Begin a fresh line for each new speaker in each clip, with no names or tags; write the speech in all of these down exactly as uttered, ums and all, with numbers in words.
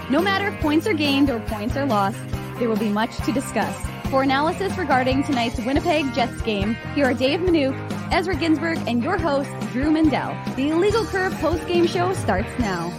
No matter if points are gained or points are lost, there will be much to discuss. For analysis regarding tonight's Winnipeg Jets game, here are Dave Manouk, Ezra Ginsburg, and your host, Drew Mandel. The Illegal Curve post-game show starts now.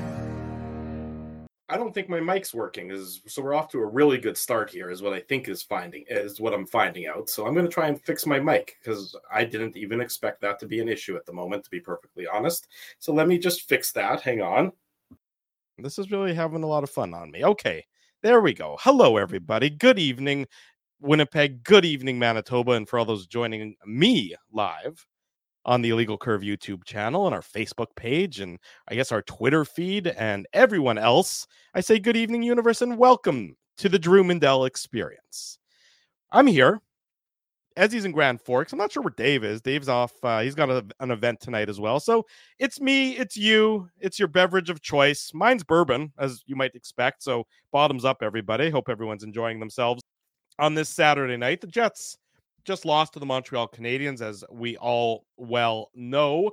I don't think my mic's working, is so we're off to a really good start here, is what I think is finding is what I'm finding out. So I'm going to try and fix my mic because I didn't even expect that to be an issue at the moment, to be perfectly honest. So let me just fix that. Hang on. This is really having a lot of fun on me. Okay, there we go. Hello, everybody. Good evening, Winnipeg. Good evening, Manitoba. And for all those joining me live on the Illegal Curve YouTube channel and our Facebook page and I guess our Twitter feed and everyone else, I say good evening, universe, and welcome to the Drew Mandel Experience. I'm here. Ezzy's in Grand Forks. I'm not sure where Dave is. Dave's off. Uh, he's got a, an event tonight as well. So it's me, it's you, it's your beverage of choice. Mine's bourbon, as you might expect. So bottoms up, everybody. Hope everyone's enjoying themselves on this Saturday night. The Jets just lost to the Montreal Canadiens, as we all well know.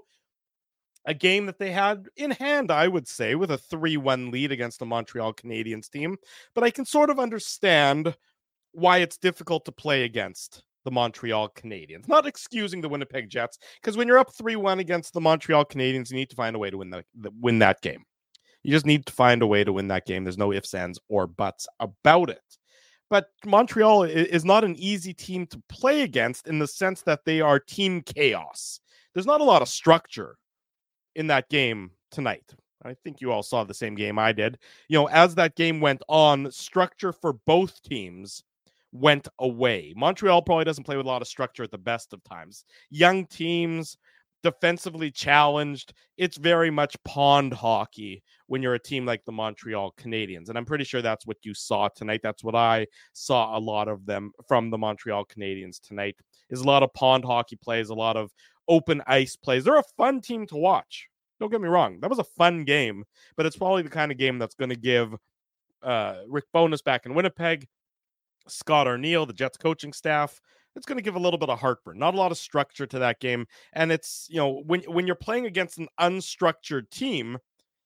A game that they had in hand, I would say, with a three one lead against the Montreal Canadiens team. But I can sort of understand why it's difficult to play against the Montreal Canadiens. Not excusing the Winnipeg Jets, because when you're up three one against the Montreal Canadiens, you need to find a way to win, the, the, win that game. You just need to find a way to win that game. There's no ifs, ands, or buts about it. But Montreal is not an easy team to play against in the sense that they are team chaos. There's not a lot of structure in that game tonight. I think you all saw the same game I did. You know, as that game went on, structure for both teams went away. Montreal probably doesn't play with a lot of structure at the best of times. Young teams, defensively challenged. It's very much pond hockey when you're a team like the Montreal Canadiens. And I'm pretty sure that's what you saw tonight. That's what I saw a lot of them from the Montreal Canadiens tonight. Is a lot of pond hockey plays, a lot of open ice plays. They're a fun team to watch. Don't get me wrong. That was a fun game, but it's probably the kind of game that's going to give uh, Rick Bowness back in Winnipeg, Scott Arniel, the Jets coaching staff, it's going to give a little bit of heartburn. Not a lot of structure to that game. And it's, you know, when, when you're playing against an unstructured team,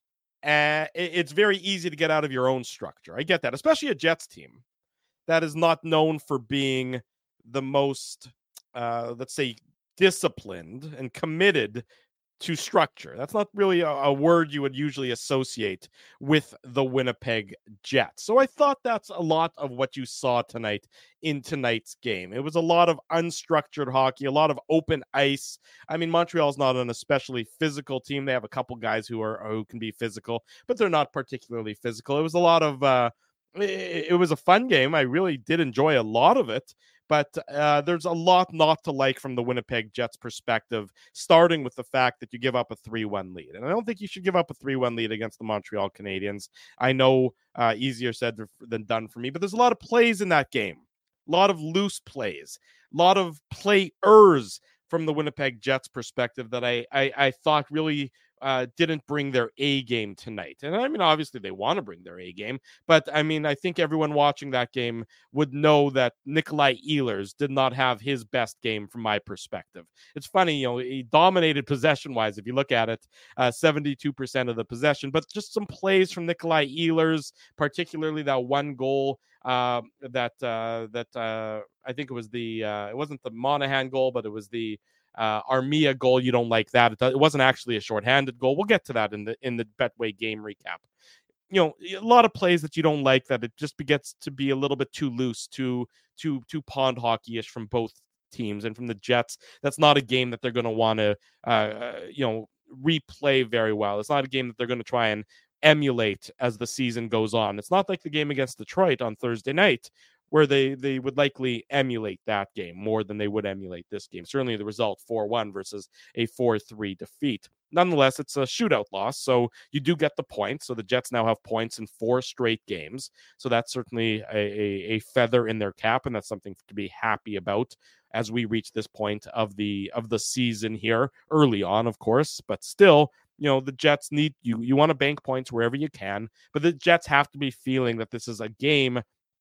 uh, it, it's very easy to get out of your own structure. I get that, especially a Jets team that is not known for being the most, uh, let's say, disciplined and committed to structure. That's not really a, a word you would usually associate with the Winnipeg Jets. So I thought that's a lot of what you saw tonight in tonight's game. It was a lot of unstructured hockey, a lot of open ice. I mean, Montreal's not an especially physical team. They have a couple guys who are who can be physical, but they're not particularly physical. It was a lot of uh it, it was a fun game. I really did enjoy a lot of it. But uh, there's a lot not to like from the Winnipeg Jets perspective, starting with the fact that you give up a three one lead. And I don't think you should give up a three one lead against the Montreal Canadiens. I know uh, easier said than done for me, but there's a lot of plays in that game. A lot of loose plays. A lot of players from the Winnipeg Jets perspective that I, I, I thought really uh, didn't bring their A game tonight. And I mean, obviously they want to bring their A game, but I mean, I think everyone watching that game would know that Nikolai Ehlers did not have his best game from my perspective. It's funny, you know, he dominated possession wise. If you look at it, uh, seventy-two percent of the possession, but just some plays from Nikolai Ehlers, particularly that one goal uh, that, uh, that uh, I think it was the, uh, it wasn't the Monahan goal, but it was the, Uh, Armia goal. You don't like that. It, it wasn't actually a shorthanded goal. We'll get to that in the in the Betway game recap. You know, a lot of plays that you don't like, that it just gets to be a little bit too loose, too too too pond hockey-ish from both teams. And from the Jets, that's not a game that they're going to want to uh, you know replay very well. It's not a game that they're going to try and emulate as the season goes on. It's not like the game against Detroit on Thursday night, where they, they would likely emulate that game more than they would emulate this game. Certainly the result four one versus a four three defeat. Nonetheless, it's a shootout loss, so you do get the points. So the Jets now have points in four straight games. So that's certainly a, a, a feather in their cap, and that's something to be happy about as we reach this point of the of the season here, early on, of course, but still, you know, the Jets need you. You want to bank points wherever you can, but the Jets have to be feeling that this is a game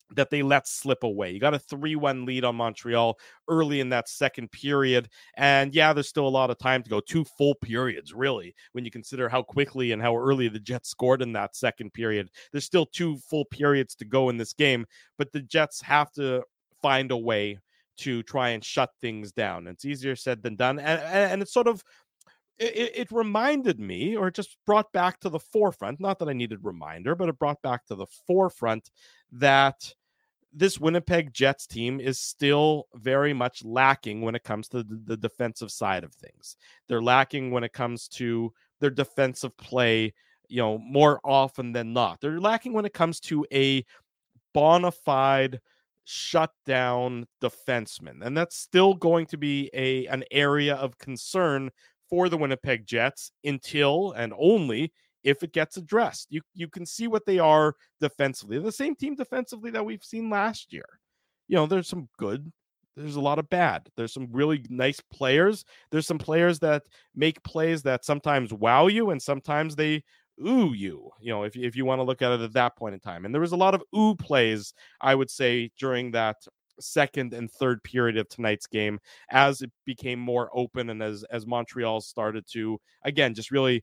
that they let slip away. You got a three one lead on Montreal early in that second period. And yeah, there's still a lot of time to go. Two full periods, really, when you consider how quickly and how early the Jets scored in that second period. There's still two full periods to go in this game, but the Jets have to find a way to try and shut things down. It's easier said than done. And, and it's sort of, It, it reminded me, or it just brought back to the forefront, not that I needed reminder, but it brought back to the forefront that this Winnipeg Jets team is still very much lacking when it comes to the, the defensive side of things. They're lacking when it comes to their defensive play, you know, more often than not. They're lacking when it comes to a bona fide shutdown defenseman. And that's still going to be a an area of concern for the Winnipeg Jets until and only if it gets addressed. You you can see what they are defensively. They're the same team defensively that we've seen last year. You know, there's some good, there's a lot of bad. There's some really nice players. There's some players that make plays that sometimes wow you and sometimes they ooh you, you know, if, if you want to look at it at that point in time. And there was a lot of ooh plays, I would say, during that second and third period of tonight's game as it became more open and as as Montreal started to, again, just really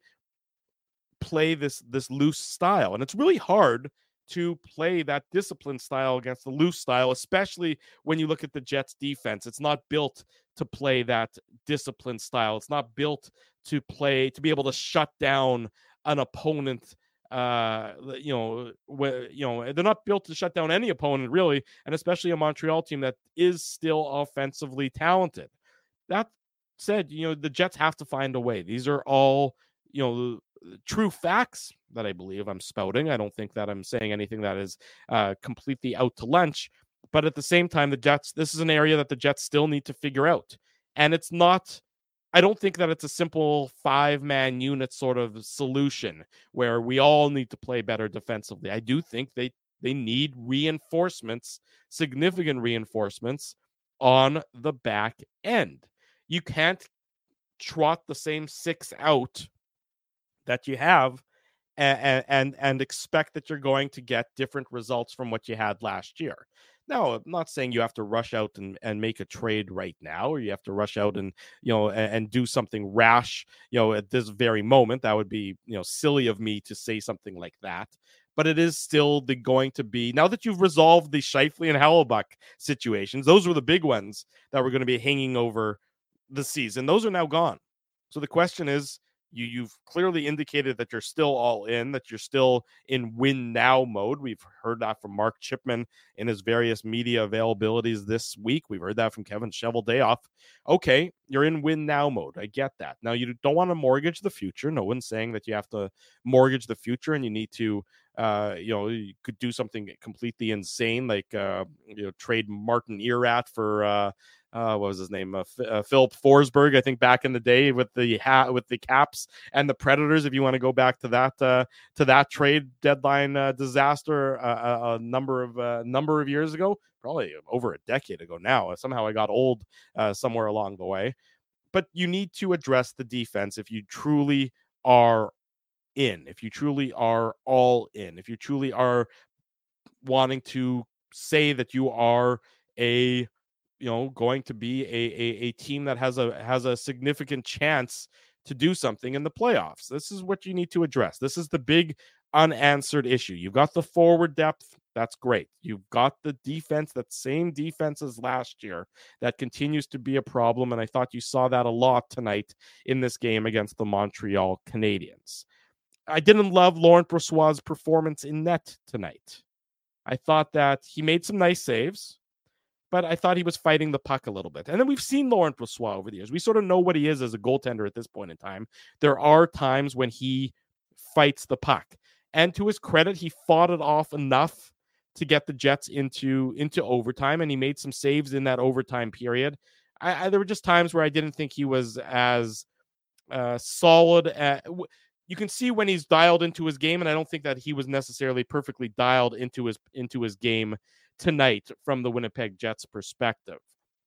play this this loose style. And it's really hard to play that disciplined style against the loose style, especially when you look at the Jets defense. It's not built to play that disciplined style. It's not built to play, to be able to shut down an opponent. Uh, you know, wh- you know, they're not built to shut down any opponent, really, and especially a Montreal team that is still offensively talented. That said, you know, the Jets have to find a way. These are all, you know, true facts that I believe I'm spouting. I don't think that I'm saying anything that is uh, completely out to lunch. But at the same time, the Jets, this is an area that the Jets still need to figure out. And it's not, I don't think that it's a simple five-man unit sort of solution where we all need to play better defensively. I do think they, they need reinforcements, significant reinforcements on the back end. You can't trot the same six out that you have and, and, and expect that you're going to get different results from what you had last year. Now, I'm not saying you have to rush out and, and make a trade right now, or you have to rush out and, you know, and, and do something rash, you know, at this very moment. That would be, you know, silly of me to say something like that. But it is still the going to be, now that you've resolved the Scheifele and Hellebuyck situations, those were the big ones that were going to be hanging over the season. Those are now gone. So the question is, You, you've clearly indicated that you're still all in, that you're still in win now mode. We've heard that from Mark Chipman in his various media availabilities this week. We've heard that from Kevin Cheveldayoff. Okay, you're in win now mode. I get that. Now, you don't want to mortgage the future. No one's saying that you have to mortgage the future and you need to, uh, you know, you could do something completely insane like, uh, you know, trade Martin Erat for, uh, Uh, what was his name? Uh, F- uh, Philip Forsberg, I think, back in the day with the hat with the Caps and the Predators. If you want to go back to that uh, to that trade deadline uh, disaster uh, a number of uh, number of years ago, probably over a decade ago now. Somehow I got old uh, somewhere along the way. But you need to address the defense if you truly are in, if you truly are all in, if you truly are wanting to say that you are a you know, going to be a, a, a team that has a has a significant chance to do something in the playoffs. This is what you need to address. This is the big unanswered issue. You've got the forward depth. That's great. You've got the defense, that same defense as last year, that continues to be a problem. And I thought you saw that a lot tonight in this game against the Montreal Canadiens. I didn't love Laurent Brossoit's performance in net tonight. I thought that he made some nice saves, but I thought he was fighting the puck a little bit. And then we've seen Laurent Brossoit over the years. We sort of know what he is as a goaltender at this point in time. There are times when he fights the puck. And to his credit, he fought it off enough to get the Jets into, into overtime, and he made some saves in that overtime period. I, I, there were just times where I didn't think he was as uh, solid. At, you can see when he's dialed into his game, and I don't think that he was necessarily perfectly dialed into his into his game tonight from the Winnipeg Jets perspective.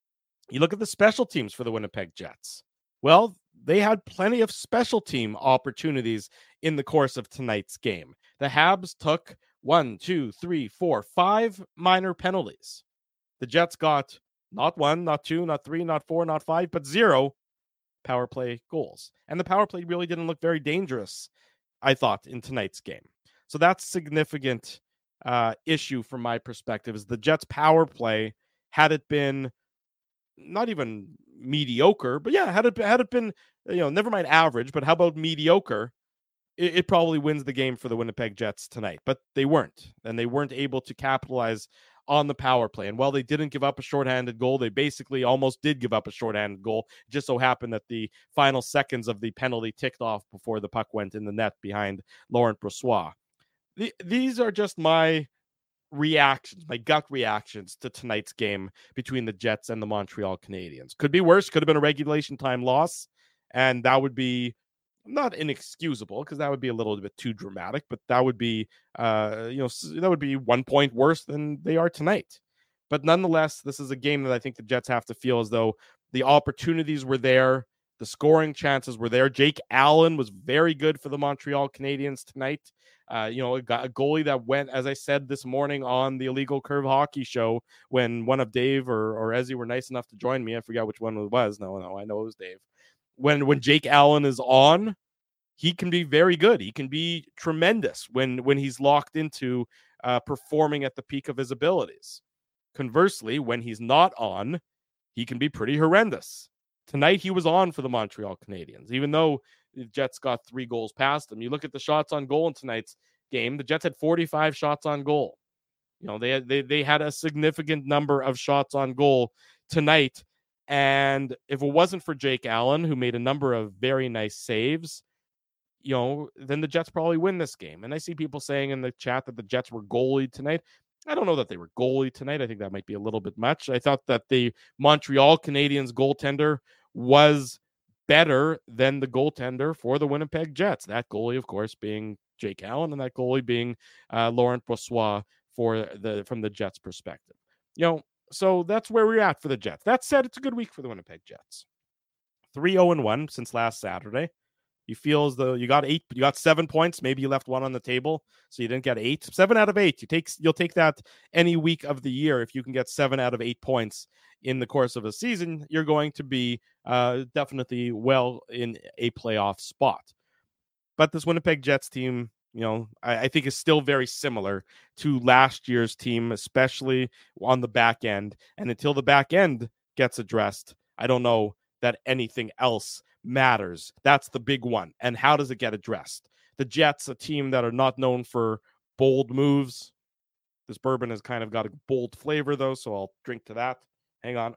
You look at the special teams for the Winnipeg Jets. Well, they had plenty of special team opportunities in the course of tonight's game. The Habs took one, two, three, four, five minor penalties. The Jets got not one, not two, not three, not four, not five, but zero power play goals. And the power play really didn't look very dangerous, I thought, in tonight's game. So that's significant uh, issue from my perspective is the Jets power play, had it been not even mediocre, but yeah, had it, had it been, you know, never mind average, but how about mediocre? It, it probably wins the game for the Winnipeg Jets tonight, but they weren't, and they weren't able to capitalize on the power play. And while they didn't give up a shorthanded goal, they basically almost did give up a shorthanded goal. It just so happened that the final seconds of the penalty ticked off before the puck went in the net behind Laurent Brossoit. The, these are just my reactions, my gut reactions to tonight's game between the Jets and the Montreal Canadiens. Could be worse, could have been a regulation time loss, and that would be not inexcusable because that would be a little bit too dramatic, but that would be, uh, you know, that would be one point worse than they are tonight. But nonetheless, this is a game that I think the Jets have to feel as though the opportunities were there, the scoring chances were there. Jake Allen was very good for the Montreal Canadiens tonight. Uh, you know, a, a goalie that went, as I said this morning on the Illegal Curve Hockey Show, when one of Dave or, or Ezzy were nice enough to join me. I forgot which one it was. No, no, I know it was Dave. When when Jake Allen is on, he can be very good. He can be tremendous when, when he's locked into uh, performing at the peak of his abilities. Conversely, when he's not on, he can be pretty horrendous. Tonight, he was on for the Montreal Canadiens, even though the Jets got three goals past him. You look at the shots on goal in tonight's game, the Jets had forty-five shots on goal. You know, they had, they, they had a significant number of shots on goal tonight. And if it wasn't for Jake Allen, who made a number of very nice saves, you know, then the Jets probably win this game. And I see people saying in the chat that the Jets were goalied tonight. I don't know that they were goalied tonight. I think that might be a little bit much. I thought that the Montreal Canadiens goaltender was better than the goaltender for the Winnipeg Jets. That goalie, of course, being Jake Allen, and that goalie being uh, Laurent Brossoit for the from the Jets' perspective. You know, so that's where we're at for the Jets. That said, it's a good week for the Winnipeg Jets. three oh and one since last Saturday. You feel as though you got eight, you got seven points. Maybe you left one on the table, so you didn't get eight. Seven out of eight. You take, you'll take that any week of the year. If you can get seven out of eight points in the course of a season, you're going to be uh, definitely well in a playoff spot. But this Winnipeg Jets team, you know, I, I think is still very similar to last year's team, especially on the back end. And until the back end gets addressed, I don't know that anything else matters. That's the big one. And how does it get addressed? The Jets, a team that are not known for bold moves. This bourbon has kind of got a bold flavor, though, so I'll drink to that. Hang on.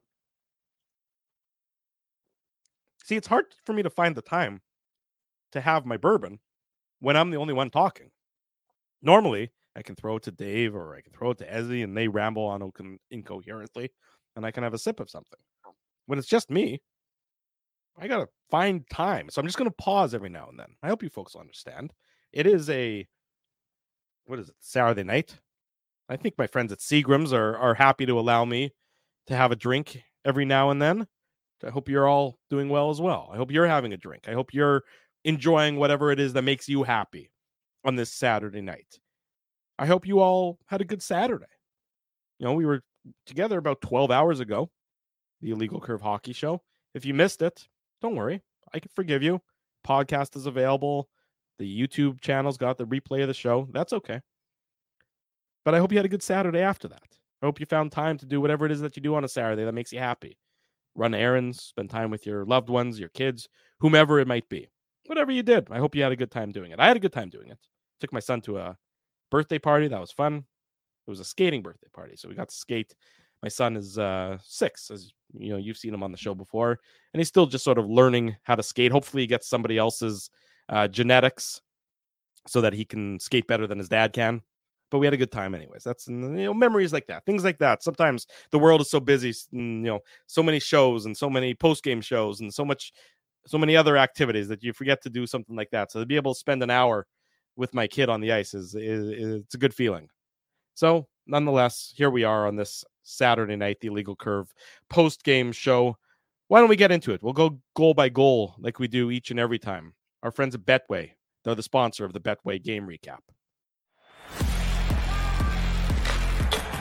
See, it's hard for me to find the time to have my bourbon when I'm the only one talking. Normally, I can throw it to Dave or I can throw it to Ezzy and they ramble on incoherently and I can have a sip of something. When it's just me, I got to find time. So I'm just going to pause every now and then. I hope you folks will understand. It is a, what is it, Saturday night? I think my friends at Seagram's are, are happy to allow me to have a drink every now and then. I hope you're all doing well as well. I hope you're having a drink. I hope you're enjoying whatever it is that makes you happy on this Saturday night. I hope you all had a good Saturday. You know, we were together about twelve hours ago, the Illegal Curve Hockey Show. If you missed it, don't worry. I can forgive you. Podcast is available. The YouTube channel's got the replay of the show. That's okay. But I hope you had a good Saturday after that. I hope you found time to do whatever it is that you do on a Saturday that makes you happy. Run errands, spend time with your loved ones, your kids, whomever it might be. Whatever you did, I hope you had a good time doing it. I had a good time doing it. Took my son to a birthday party. That was fun. It was a skating birthday party, so we got to skate. My son is uh, six, as you know, you've seen him on the show before, and he's still just sort of learning how to skate. Hopefully he gets somebody else's uh, genetics so that he can skate better than his dad can. But we had a good time anyways. That's, you know, memories like that, things like that. Sometimes the world is so busy, you know, so many shows and so many post-game shows and so much, so many other activities that you forget to do something like that. So to be able to spend an hour with my kid on the ice is, is, is it's a good feeling. So nonetheless, here we are on this Saturday night, the Illegal Curve post-game show. Why don't we get into it? We'll go goal by goal like we do each and every time. Our friends at Betway, they're the sponsor of the Betway game recap.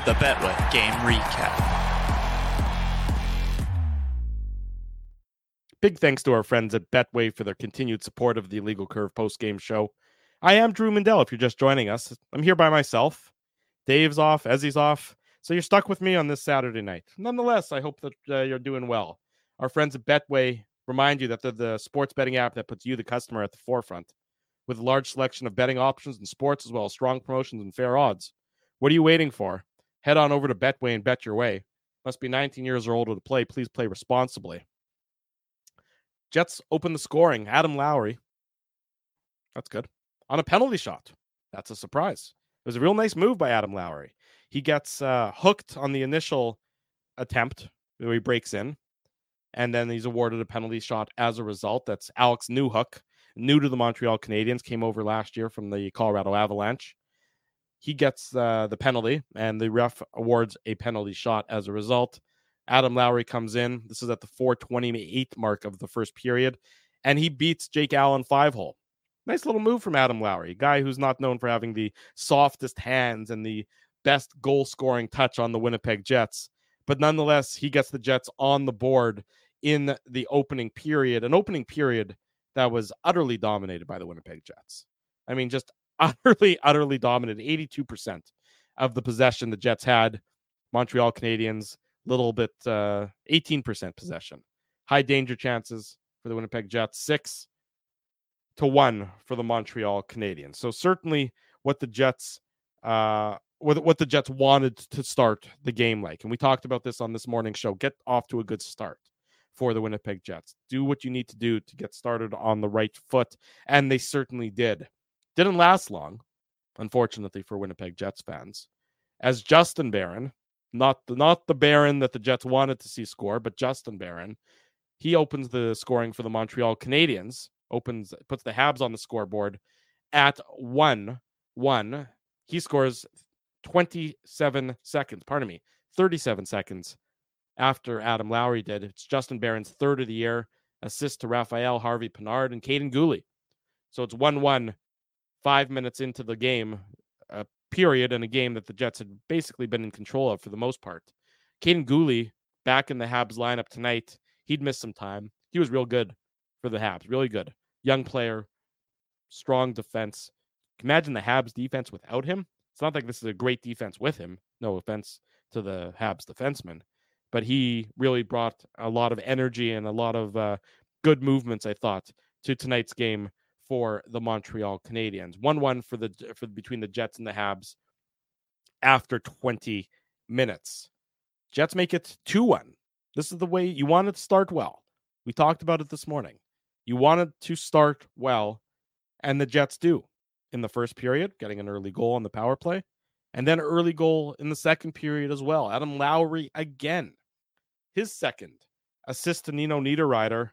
the Betway Game Recap.
Big thanks to our friends at Betway for their continued support of the Illegal Curve post-game show. I am Drew Mandel, if you're just joining us. I'm here by myself. Dave's off, Ezzy's off, so you're stuck with me on this Saturday night. Nonetheless, I hope that uh, you're doing well. Our friends at Betway remind you that they're the sports betting app that puts you, the customer, at the forefront. With a large selection of betting options in sports, as well as strong promotions and fair odds. What are you waiting for? Head on over to Betway and bet your way. Must be nineteen years or older to play. Please play responsibly. Jets open the scoring. Adam Lowry. That's good. On a penalty shot. That's a surprise. It was a real nice move by Adam Lowry. He gets uh, hooked on the initial attempt where he breaks in, and then he's awarded a penalty shot as a result. That's Alex Newhook, new to the Montreal Canadiens, came over last year from the Colorado Avalanche. He gets uh, the penalty, and the ref awards a penalty shot as a result. Adam Lowry comes in. This is at the four twenty-eight mark of the first period, and he beats Jake Allen five-hole. Nice little move from Adam Lowry, a guy who's not known for having the softest hands and the best goal-scoring touch on the Winnipeg Jets. But nonetheless, he gets the Jets on the board in the opening period, an opening period that was utterly dominated by the Winnipeg Jets. I mean, just utterly, utterly dominated. eighty-two percent of the possession the Jets had. Montreal Canadiens, little bit, uh, eighteen percent possession. High danger chances for the Winnipeg Jets, six to one for the Montreal Canadiens. So certainly what the Jets, uh, what, what the Jets wanted to start the game like. And we talked about this on this morning's show. Get off to a good start for the Winnipeg Jets. Do what you need to do to get started on the right foot. And they certainly did. Didn't last long, unfortunately, for Winnipeg Jets fans, as Justin Barron, not the, not the Barron that the Jets wanted to see score, but Justin Barron, he opens the scoring for the Montreal Canadiens, opens, puts the Habs on the scoreboard at one one. He scores twenty-seven seconds, pardon me, thirty-seven seconds after Adam Lowry did. It's Justin Barron's third of the year, assist to Raphael Harvey-Pinard and Caden Gooley. So it's one one, five minutes into the game, a period in a game that the Jets had basically been in control of for the most part. Caden Gooley back in the Habs lineup tonight. He'd missed some time. He was real good for the Habs, really good. Young player, strong defense. Imagine the Habs defense without him. It's not like this is a great defense with him. No offense to the Habs defenseman, but he really brought a lot of energy and a lot of uh, good movements, I thought, to tonight's game for the Montreal Canadiens. one one for the for between the Jets and the Habs after twenty minutes. Jets make it two one. This is the way you wanted to start well. We talked about it this morning. You wanted to start well, and the Jets do. In the first period, getting an early goal on the power play, and then early goal in the second period as well. Adam Lowry again. His second assist to Nino Niederreiter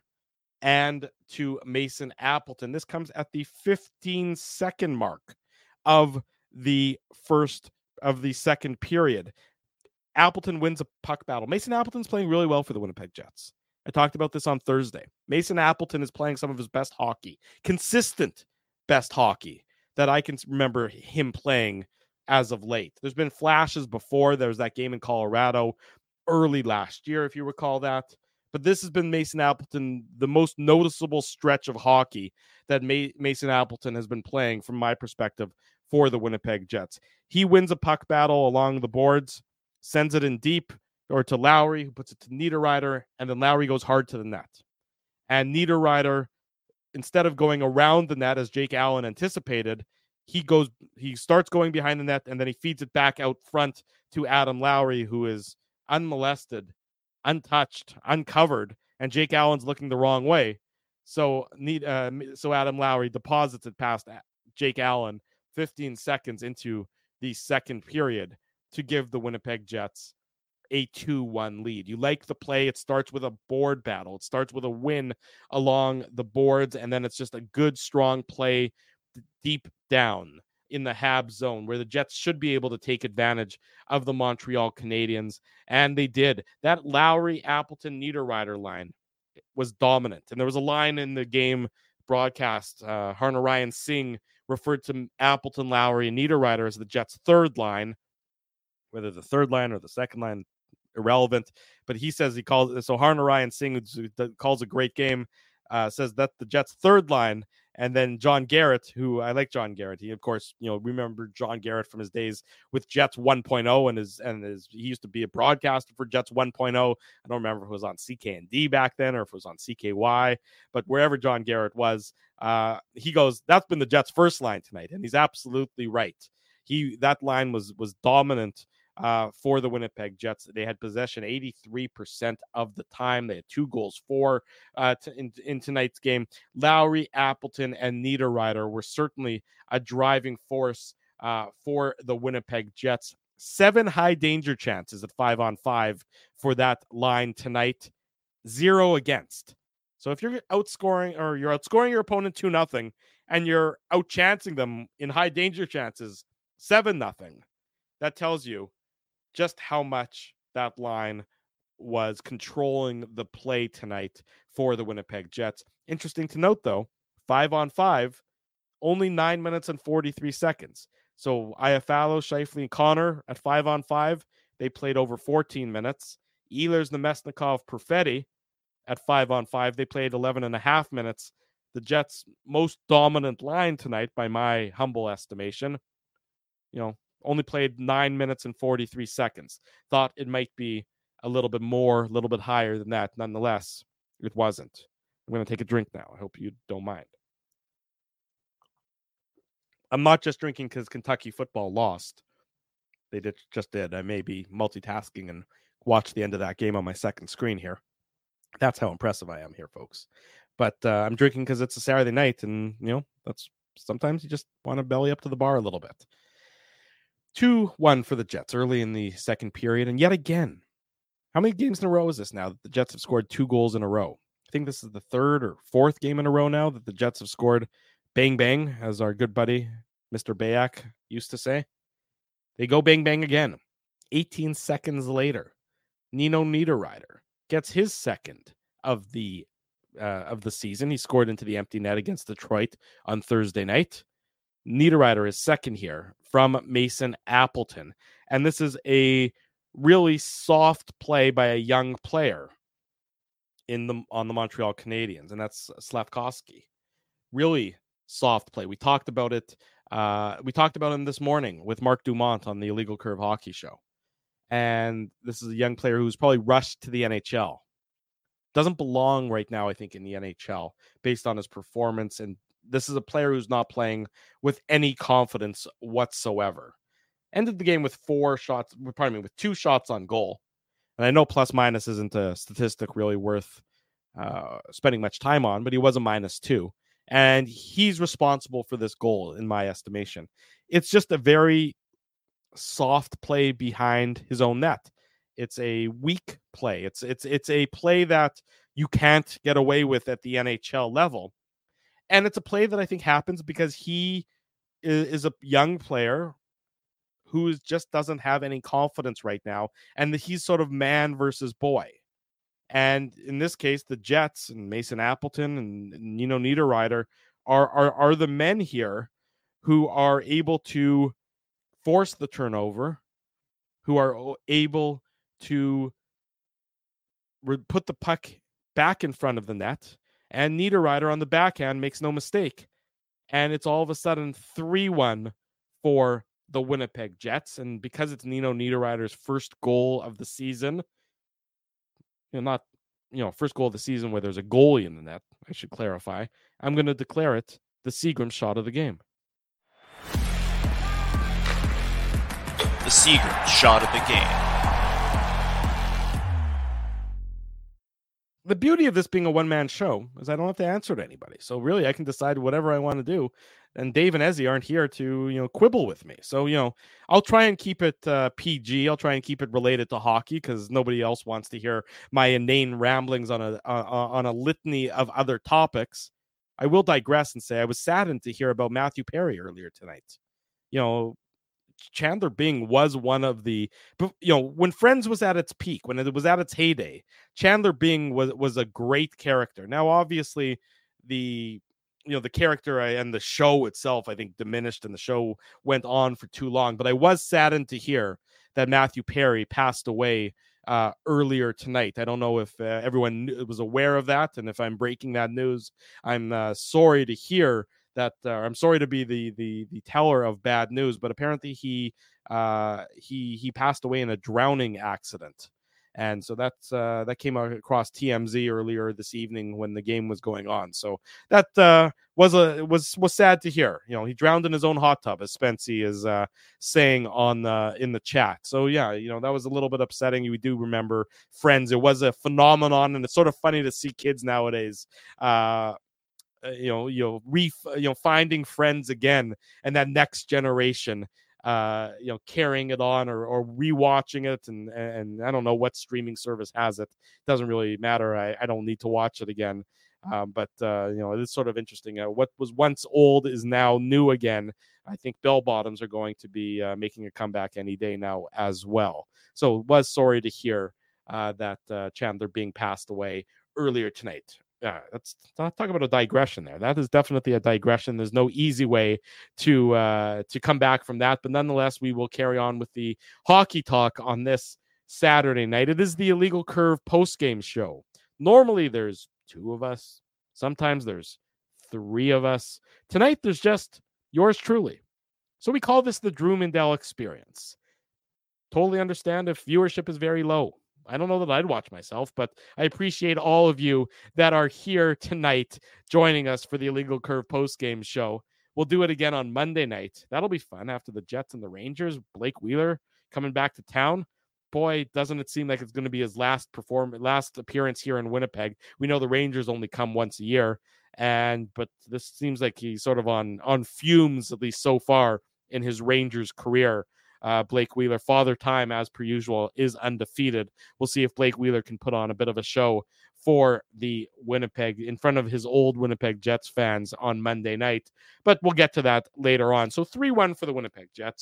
and to Mason Appleton. This comes at the fifteen-second mark of the first of the second period. Appleton wins a puck battle. Mason Appleton's playing really well for the Winnipeg Jets. I talked about this on Thursday. Mason Appleton is playing some of his best hockey, consistent best hockey that I can remember him playing as of late. There's been flashes before. There was that game in Colorado early last year, if you recall that. But this has been Mason Appleton, the most noticeable stretch of hockey that May- Mason Appleton has been playing, from my perspective, for the Winnipeg Jets. He wins a puck battle along the boards, sends it in deep, or to Lowry, who puts it to Niederreiter, and then Lowry goes hard to the net. And Niederreiter, instead of going around the net as Jake Allen anticipated, he goes, he starts going behind the net, and then he feeds it back out front to Adam Lowry, who is unmolested, untouched, uncovered, and Jake Allen's looking the wrong way. So, uh, so Adam Lowry deposits it past Jake Allen fifteen seconds into the second period to give the Winnipeg Jets a two one lead. You like the play. It starts with a board battle. It starts with a win along the boards, and then it's just a good, strong play deep down in the Habs zone where the Jets should be able to take advantage of the Montreal Canadiens, and they did. That Lowry, Appleton, Niederreiter line was dominant, and there was a line in the game broadcast. Uh, Harner Ryan Singh referred to Appleton, Lowry, and Niederreiter as the Jets' third line. whether the third line or the second line, irrelevant. But he says he calls so Harnarayan Singh calls a great game. Uh, says that the Jets' third line, and then John Garrett, who I like John Garrett. He, of course, you know, remember John Garrett from his days with Jets one point oh, and his and his he used to be a broadcaster for Jets one point oh. I don't remember if it was on C K N D back then or if it was on C K Y, but wherever John Garrett was, uh, he goes, that's been the Jets' first line tonight, and he's absolutely right. He that line was was dominant. Uh, for the Winnipeg Jets. They had possession eighty-three percent of the time. They had two goals for uh, t- in, in tonight's game. Lowry, Appleton, and Niederreiter were certainly a driving force uh, for the Winnipeg Jets. Seven high danger chances at five on five for that line tonight. Zero against. So if you're outscoring or you're outscoring your opponent two nothing and you're outchancing them in high danger chances seven nothing, that tells you just how much that line was controlling the play tonight for the Winnipeg Jets. Interesting to note, though, five on five, only nine minutes and forty-three seconds. So Iafallo, Scheifele, and Connor at five on five, they played over fourteen minutes. Ehlers, Nemesnikov, Perfetti at five on five, they played eleven and a half minutes. The Jets' most dominant line tonight, by my humble estimation, you know, only played nine minutes and forty-three seconds. Thought it might be a little bit more, a little bit higher than that. Nonetheless, it wasn't. I'm going to take a drink now. I hope you don't mind. I'm not just drinking because Kentucky football lost. They did, just did. I may be multitasking and watch the end of that game on my second screen here. That's how impressive I am here, folks. But uh, I'm drinking because it's a Saturday night, and, you know, that's sometimes you just want to belly up to the bar a little bit. two one for the Jets early in the second period. And yet again, how many games in a row is this now that the Jets have scored two goals in a row? I think this is the third or fourth game in a row now that the Jets have scored bang, bang, as our good buddy, Mister Bayak, used to say. They go bang, bang again. eighteen seconds later, Nino Niederreiter gets his second of the uh, of the season. He scored into the empty net against Detroit on Thursday night. Niederreiter is second here from Mason Appleton. And this is a really soft play by a young player in the on the Montreal Canadiens, and that's Slavkovsky. Really soft play. We talked about it. Uh, we talked about him this morning with Mark Dumont on the Illegal Curve Hockey Show. And this is a young player who's probably rushed to the N H L. Doesn't belong right now, I think, in the N H L based on his performance. And this is a player who's not playing with any confidence whatsoever. Ended the game with four shots, pardon me, with two shots on goal. And I know plus minus isn't a statistic really worth uh, spending much time on, but he was a minus two. And he's responsible for this goal, in my estimation. It's just a very soft play behind his own net. It's a weak play. It's it's it's a play that you can't get away with at the N H L level. And it's a play that I think happens because he is, is a young player who just doesn't have any confidence right now. And he's sort of man versus boy. And in this case, the Jets and Mason Appleton and Nino Niederreiter are, are, are the men here who are able to force the turnover, who are able to re- put the puck back in front of the net. And Niederreiter on the backhand makes no mistake. And it's all of a sudden three one for the Winnipeg Jets. And because it's Nino Niederreiter's first goal of the season, you know, not, you know, first goal of the season where there's a goalie in the net, I should clarify, I'm going to declare it the Seagram shot of the game.
The Seagram shot of the game.
The beauty of this being a one-man show is I don't have to answer to anybody. So really, I can decide whatever I want to do. And Dave and Ezzy aren't here to, you know, quibble with me. So, you know, I'll try and keep it uh, P G. I'll try and keep it related to hockey because nobody else wants to hear my inane ramblings on a uh, on a litany of other topics. I will digress and say I was saddened to hear about Matthew Perry earlier tonight. You know, Chandler Bing was one of the, you know, when Friends was at its peak, when it was at its heyday, Chandler Bing was was a great character. Now, obviously, the you know the character and the show itself, I think, diminished, and the show went on for too long. But I was saddened to hear that Matthew Perry passed away uh, earlier tonight. I don't know if uh, everyone knew, was aware of that, and if I'm breaking that news, I'm uh, sorry to hear that. Uh, I'm sorry to be the the the teller of bad news, but apparently he uh, he he passed away in a drowning accident. And so that's uh, that came out across T M Z earlier this evening when the game was going on. So that uh, was a was was sad to hear. You know, he drowned in his own hot tub, as Spency is uh, saying on the in the chat. So yeah, you know, that was a little bit upsetting. We do remember Friends. It was a phenomenon, and it's sort of funny to see kids nowadays. Uh, you know, you know, re you know, finding Friends again, and that next generation. Uh, you know, carrying it on or, or rewatching it, and and I don't know what streaming service has it. Doesn't really matter. I, I don't need to watch it again. Um, but uh, you know, it is sort of interesting. Uh, what was once old is now new again. I think bell bottoms are going to be uh, making a comeback any day now as well. So was sorry to hear uh, that uh, Chandler being passed away earlier tonight. Yeah, let's not talk about a digression there. That is definitely a digression. There's no easy way to uh, to come back from that. But nonetheless, we will carry on with the hockey talk on this Saturday night. It is the Illegal Curve post-game show. Normally, there's two of us. Sometimes there's three of us. Tonight, there's just yours truly. So we call this the Drew Mindell Experience. Totally understand if viewership is very low. I don't know that I'd watch myself, but I appreciate all of you that are here tonight joining us for the Illegal Curve post-game show. We'll do it again on Monday night. That'll be fun after the Jets and the Rangers. Blake Wheeler coming back to town. Boy, doesn't it seem like it's going to be his last perform last appearance here in Winnipeg. We know the Rangers only come once a year, and but this seems like he's sort of on, on fumes, at least so far in his Rangers career. Uh, Blake Wheeler, Father Time, as per usual, is undefeated. We'll see if Blake Wheeler can put on a bit of a show for the Winnipeg, in front of his old Winnipeg Jets fans on Monday night. But we'll get to that later on. So three one for the Winnipeg Jets.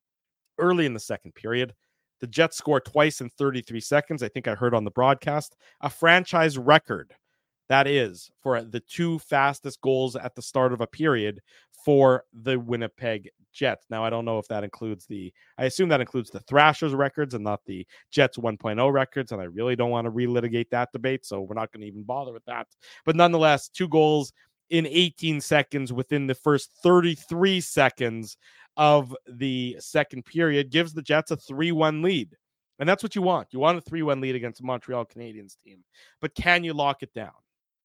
Early in the second period, the Jets score twice in thirty-three seconds. I think I heard on the broadcast. A franchise record, that is, for the two fastest goals at the start of a period for the Winnipeg Jets. Now, I don't know if that includes the, I assume that includes the Thrashers records and not the Jets one point oh records, and I really don't want to relitigate that debate, so we're not going to even bother with that. But nonetheless, two goals in eighteen seconds within the first thirty-three seconds of the second period gives the Jets a three one lead. And that's what you want. You want a three one lead against a Montreal Canadiens team. But can you lock it down?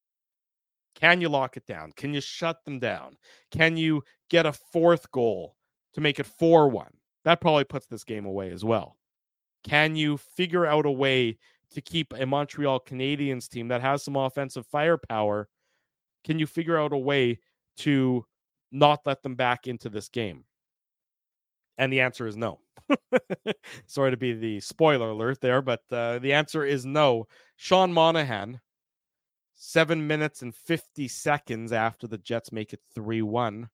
Can you lock it down? Can you shut them down? Can you get a fourth goal to make it four one? That probably puts this game away as well. Can you figure out a way to keep a Montreal Canadiens team that has some offensive firepower? Can you figure out a way to not let them back into this game? And the answer is no. Sorry to be the spoiler alert there, but uh, the answer is no. Sean Monahan, seven minutes and fifty seconds after the Jets make it three one,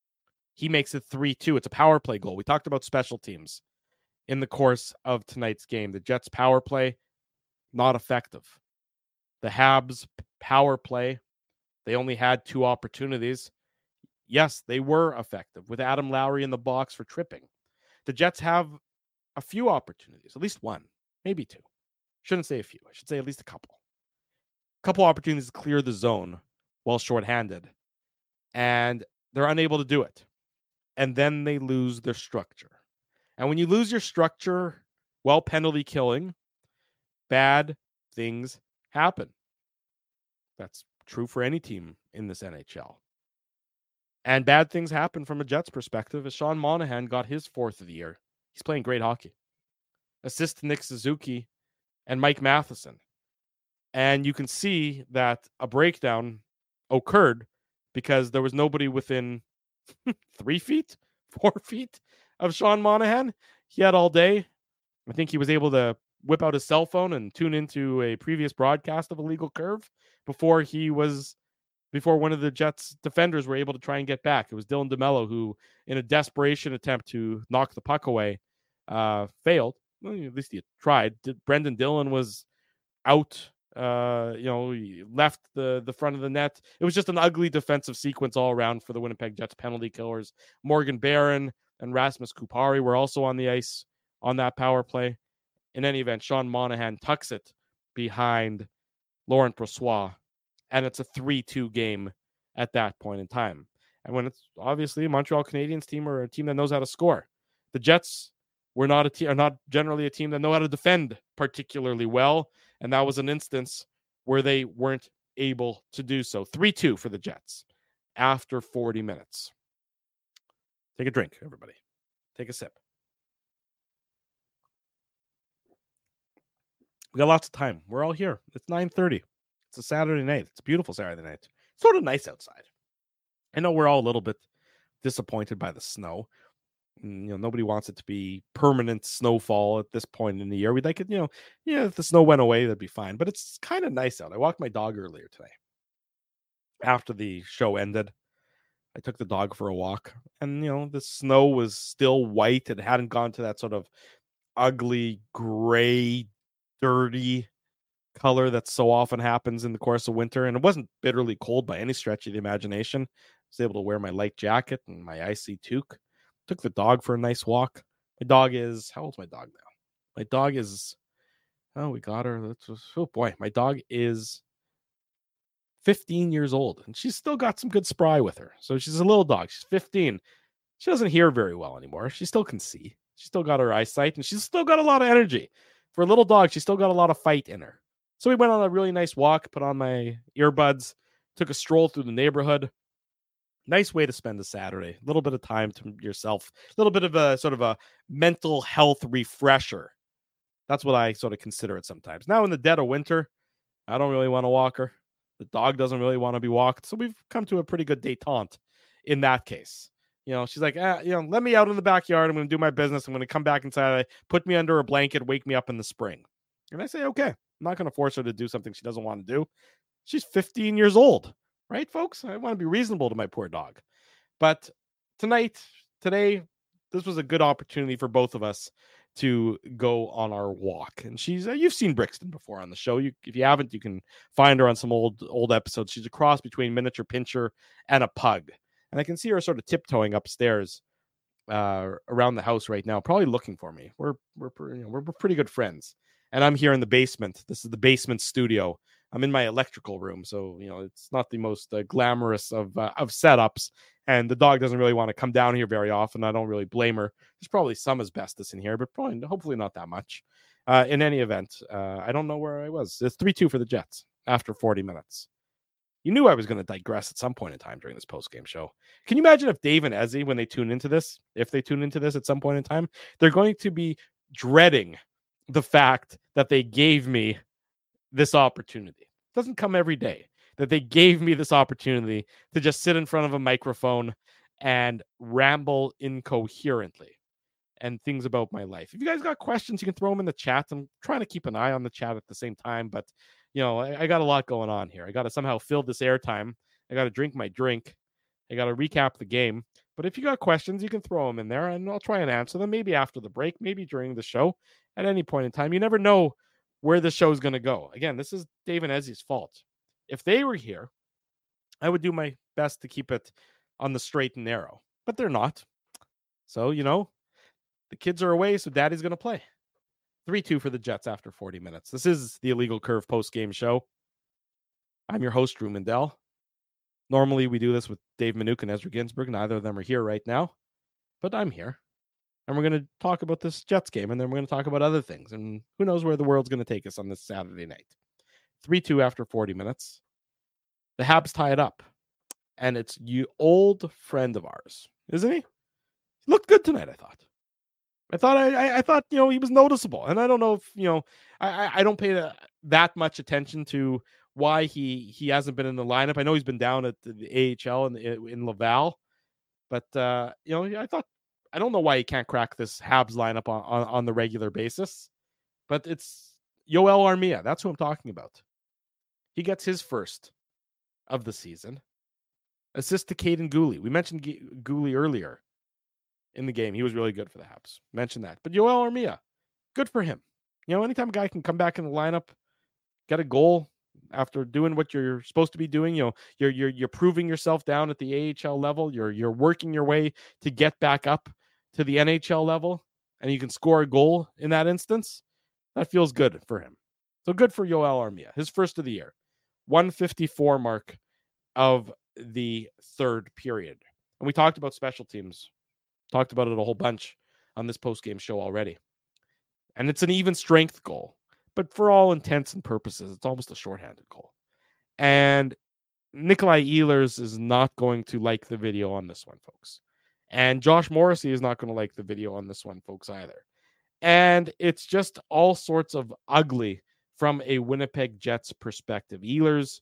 he makes it three two. It's a power play goal. We talked about special teams in the course of tonight's game. The Jets power play, not effective. The Habs power play, they only had two opportunities. Yes, they were effective with Adam Lowry in the box for tripping. The Jets have a few opportunities, at least one, maybe two. Shouldn't say a few. I should say at least a couple. Couple opportunities to clear the zone while shorthanded, and they're unable to do it. And then they lose their structure. And when you lose your structure while penalty killing, bad things happen. That's true for any team in this N H L. And bad things happen from a Jets perspective as Sean Monahan got his fourth of the year. He's playing great hockey. Assist to Nick Suzuki and Mike Matheson. And you can see that a breakdown occurred because there was nobody within three feet, four feet of Sean Monahan. He had all day. I think he was able to whip out his cell phone and tune into a previous broadcast of Illegal Curve before he was, before one of the Jets defenders were able to try and get back. It was Dylan DeMello who, in a desperation attempt to knock the puck away, uh, failed. Well, at least he tried. Brendan Dillon was out. Uh, you know, he left the, the front of the net. It was just an ugly defensive sequence all around for the Winnipeg Jets penalty killers. Morgan Barron and Rasmus Kupari were also on the ice on that power play. In any event, Sean Monahan tucks it behind Laurent Brossoit, and it's a three two game at that point in time. And when it's obviously a Montreal Canadiens team or a team that knows how to score, the Jets were not a team, are not generally a team that know how to defend particularly well, and that was an instance where they weren't able to do so. three two for the Jets after forty minutes. Take a drink, everybody. Take a sip. We got lots of time. We're all here. It's nine thirty. It's a Saturday night. It's a beautiful Saturday night. It's sort of nice outside. I know we're all a little bit disappointed by the snow. You know, nobody wants it to be permanent snowfall at this point in the year. We'd like it, you know, yeah, if the snow went away, that'd be fine. But it's kind of nice out. I walked my dog earlier today. After the show ended, I took the dog for a walk. And, you know, the snow was still white. It hadn't gone to that sort of ugly, gray, dirty color that so often happens in the course of winter. And it wasn't bitterly cold by any stretch of the imagination. I was able to wear my light jacket and my icy toque. Took the dog for a nice walk. My dog is, how old's my dog now? My dog is, oh, we got her. That's just, oh boy, my dog is fifteen years old, and she's still got some good spry with her. So she's a little dog. She's fifteen. She doesn't hear very well anymore. She still can see. She's still got her eyesight, and she's still got a lot of energy. For a little dog, she's still got a lot of fight in her. So we went on a really nice walk, put on my earbuds, took a stroll through the neighborhood. Nice way to spend a Saturday. A little bit of time to yourself. A little bit of a sort of a mental health refresher. That's what I sort of consider it sometimes. Now in the dead of winter, I don't really want to walk her. The dog doesn't really want to be walked. So we've come to a pretty good détente in that case. You know, she's like, ah, you know, let me out in the backyard. I'm going to do my business. I'm going to come back inside. Put me under a blanket. Wake me up in the spring. And I say, okay, I'm not going to force her to do something she doesn't want to do. She's fifteen years old. Right, folks? I want to be reasonable to my poor dog. But tonight, today, this was a good opportunity for both of us to go on our walk. And she's, uh, you've seen Brixton before on the show. You, if you haven't, you can find her on some old old episodes. She's a cross between miniature pincher and a pug. And I can see her sort of tiptoeing upstairs uh, around the house right now, probably looking for me. We're, we're, you know, we're, we're pretty good friends. And I'm here in the basement. This is the basement studio. I'm in my electrical room, so you know it's not the most uh, glamorous of uh, of setups. And the dog doesn't really want to come down here very often. I don't really blame her. There's probably some asbestos in here, but probably, hopefully not that much. Uh, in any event, uh, I don't know where I was. It's three two for the Jets after forty minutes. You knew I was going to digress at some point in time during this post-game show. Can you imagine if Dave and Ezzy, when they tune into this, if they tune into this at some point in time, they're going to be dreading the fact that they gave me this opportunity. It doesn't come every day that they gave me this opportunity to just sit in front of a microphone and ramble incoherently and things about my life. If you guys got questions, you can throw them in the chat. I'm trying to keep an eye on the chat at the same time, but you know, I, I got a lot going on here. I got to somehow fill this airtime. I got to drink my drink. I got to recap the game. But if you got questions, you can throw them in there and I'll try and answer them. Maybe after the break, maybe during the show at any point in time. You never know where the show is going to go. Again, this is Dave and Ezzy's fault. If they were here, I would do my best to keep it on the straight and narrow, but they're not. So, you know, the kids are away, so daddy's going to play. three two for the Jets after forty minutes. This is the Illegal Curve post-game show. I'm your host, Drew Mindell. Normally, we do this with Dave Minuk and Ezra Ginsburg. Neither of them are here right now, but I'm here. And we're going to talk about this Jets game, and then we're going to talk about other things. And who knows where the world's going to take us on this Saturday night. three two after forty minutes. The Habs tie it up. And it's you old friend of ours, isn't he? He looked good tonight, I thought. I thought, I, I, I thought, you know, he was noticeable. And I don't know if, you know, I, I don't pay the, that much attention to why he, he hasn't been in the lineup. I know he's been down at the A H L in, in Laval. But, uh, you know, I thought, I don't know why he can't crack this Habs lineup on, on, on the regular basis, but it's Yoel Armia. That's who I'm talking about. He gets his first of the season. Assist to Caden Gooley. We mentioned G- Gooley earlier in the game. He was really good for the Habs. Mentioned that. But Yoel Armia, good for him. You know, anytime a guy can come back in the lineup, get a goal after doing what you're supposed to be doing, you know, you're you're you're proving yourself down at the A H L level. You're you're working your way to get back up to the N H L level. and you can score a goal in that instance, that feels good for him. So good for Yoel Armia, his first of the year. one fifty-four mark of the third period. And we talked about special teams. Talked about it a whole bunch on this post-game show already. And it's an even strength goal. But for all intents and purposes, it's almost a shorthanded goal. And Nikolai Ehlers is not going to like the video on this one, folks. And Josh Morrissey is not going to like the video on this one, folks, either. And it's just all sorts of ugly from a Winnipeg Jets perspective. Ehlers,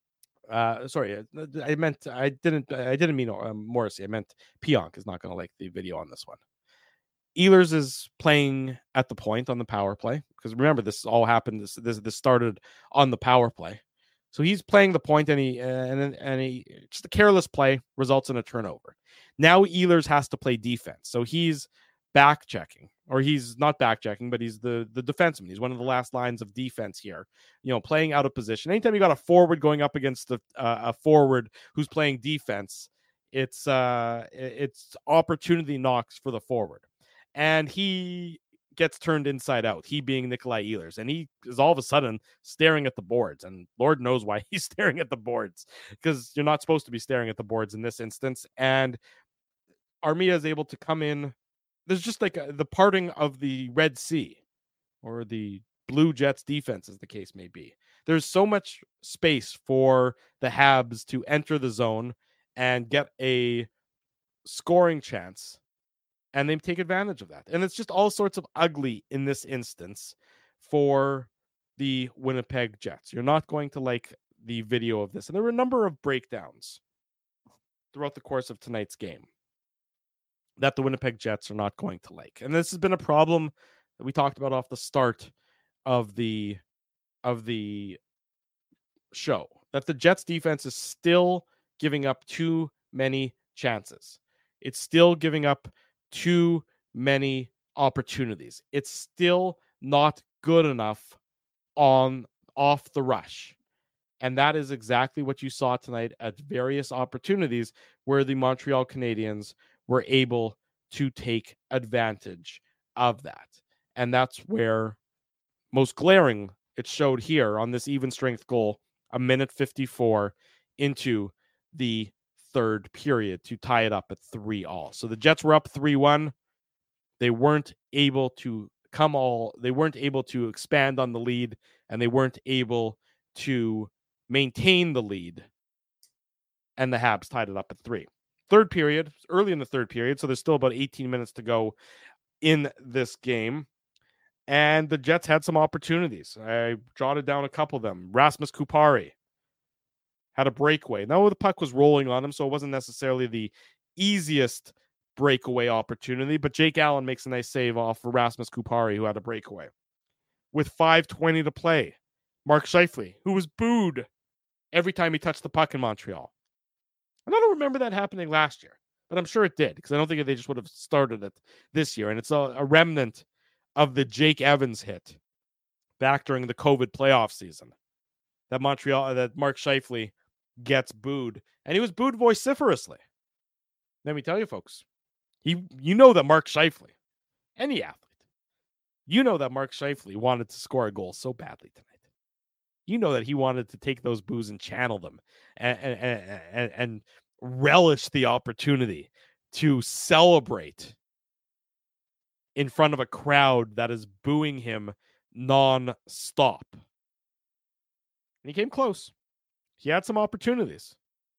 uh, sorry, I meant, I didn't, I didn't mean um, Morrissey. I meant Pionk is not going to like the video on this one. Ehlers is playing at the point on the power play, because remember, this all happened, this, this, this started on the power play. So he's playing the point, and he, and, and he, just a careless play results in a turnover. Now Ehlers has to play defense. So he's back checking, or he's not back checking, but he's the, the defenseman. He's one of the last lines of defense here, you know, playing out of position. Anytime you got a forward going up against the, uh, a forward who's playing defense, it's, uh, it's opportunity knocks for the forward. And he gets turned inside out, he being Nikolai Ehlers, and he is all of a sudden staring at the boards, and Lord knows why he's staring at the boards, because you're not supposed to be staring at the boards in this instance. And Armia is able to come in. There's just like a, the parting of the Red Sea, or the Blue Jets defense, as the case may be. There's so much space for the Habs to enter the zone and get a scoring chance, and they take advantage of that. And it's just all sorts of ugly in this instance for the Winnipeg Jets. You're not going to like the video of this. And there were a number of breakdowns throughout the course of tonight's game that the Winnipeg Jets are not going to like. And this has been a problem that we talked about off the start of the, of the show, that the Jets defense is still giving up too many chances. It's still giving up too many opportunities. It's still not good enough on off the rush. And that is exactly what you saw tonight at various opportunities where the Montreal Canadiens were able to take advantage of that. And that's where most glaring it showed here on this even strength goal, a minute fifty-four into the third period to tie it up at three all. So the Jets were up three one. They weren't able to come all, they weren't able to expand on the lead, and they weren't able to maintain the lead. And the Habs tied it up at three. Third period, early in the third period, so there's still about eighteen minutes to go in this game. And the Jets had some opportunities. I jotted down a couple of them. Rasmus Kupari had a breakaway. Now the puck was rolling on him, so it wasn't necessarily the easiest breakaway opportunity, but Jake Allen makes a nice save off for Rasmus Kupari, who had a breakaway. With five twenty to play, Mark Scheifele, who was booed every time he touched the puck in Montreal. And I don't remember that happening last year, but I'm sure it did, because I don't think they just would have started it this year. And it's a, a remnant of the Jake Evans hit back during the COVID playoff season that Montreal, that Mark Scheifele gets booed, and he was booed vociferously. Let me tell you, folks, he, you know that Mark Scheifele, any athlete, you know that Mark Scheifele wanted to score a goal so badly tonight. You know that he wanted to take those boos and channel them and, and, and, and relish the opportunity to celebrate in front of a crowd that is booing him non-stop. And he came close. He had some opportunities.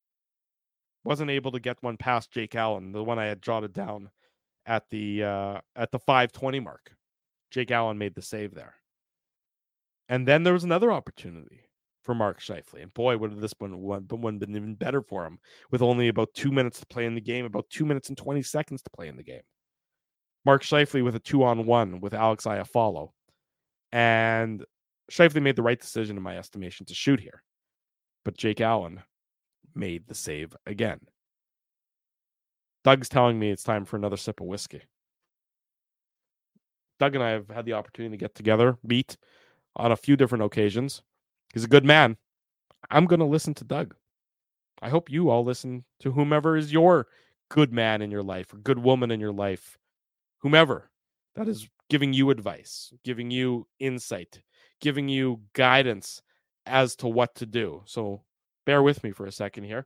Wasn't able to get one past Jake Allen, the one I had jotted down at the uh, at the five twenty mark. Jake Allen made the save there. And then there was another opportunity for Mark Scheifele. And boy, would have this one, one, one been even better for him, with only about two minutes to play in the game, about two minutes and twenty seconds to play in the game. Mark Scheifele with a two-on-one with Alex Iafallo. And Scheifele made the right decision, in my estimation, to shoot here. But Jake Allen made the save again. Doug's telling me it's time for another sip of whiskey. Doug and I have had the opportunity to get together, meet on a few different occasions. He's a good man. I'm going to listen to Doug. I hope you all listen to whomever is your good man in your life, or good woman in your life, whomever that is giving you advice, giving you insight, giving you guidance as to what to do. So bear with me for a second here.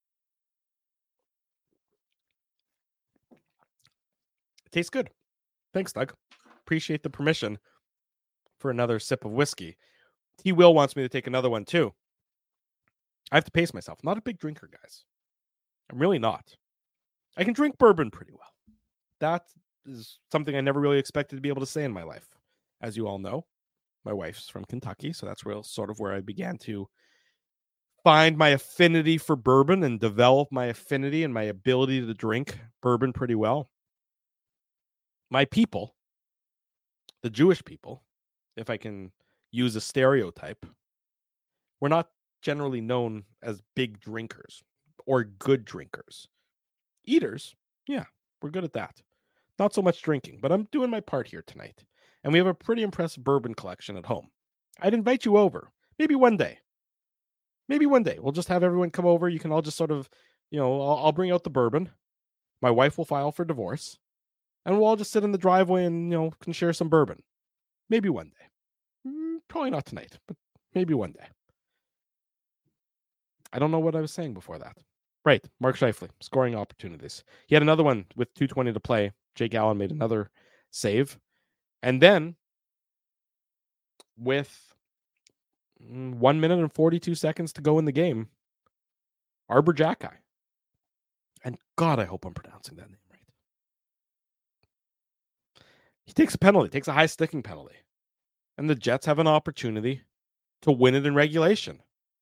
It tastes good. Thanks, Doug. Appreciate the permission for another sip of whiskey. T. Will wants me to take another one too. I have to pace myself. I'm not a big drinker, guys. I'm really not. I can drink bourbon pretty well. That is something I never really expected to be able to say in my life. As you all know, my wife's from Kentucky, so that's real sort of where I began to find my affinity for bourbon and develop my affinity and my ability to drink bourbon pretty well. My people, the Jewish people, if I can use a stereotype, we're not generally known as big drinkers or good drinkers. Eaters, yeah, we're good at that. Not so much drinking, but I'm doing my part here tonight. And we have a pretty impressive bourbon collection at home. I'd invite you over, maybe one day. Maybe one day. We'll just have everyone come over. You can all just sort of, you know, I'll, I'll bring out the bourbon. My wife will file for divorce. And we'll all just sit in the driveway and, you know, can share some bourbon. Maybe one day. Mm, probably not tonight, but maybe one day. I don't know what I was saying before that. Right, Mark Scheifele, scoring opportunities. He had another one with two twenty to play. Jake Allen made another save. And then, with one minute and forty-two seconds to go in the game, Arbor Jacki. And God, I hope I'm pronouncing that name right. He takes a penalty, takes a high sticking penalty. And the Jets have an opportunity to win it in regulation.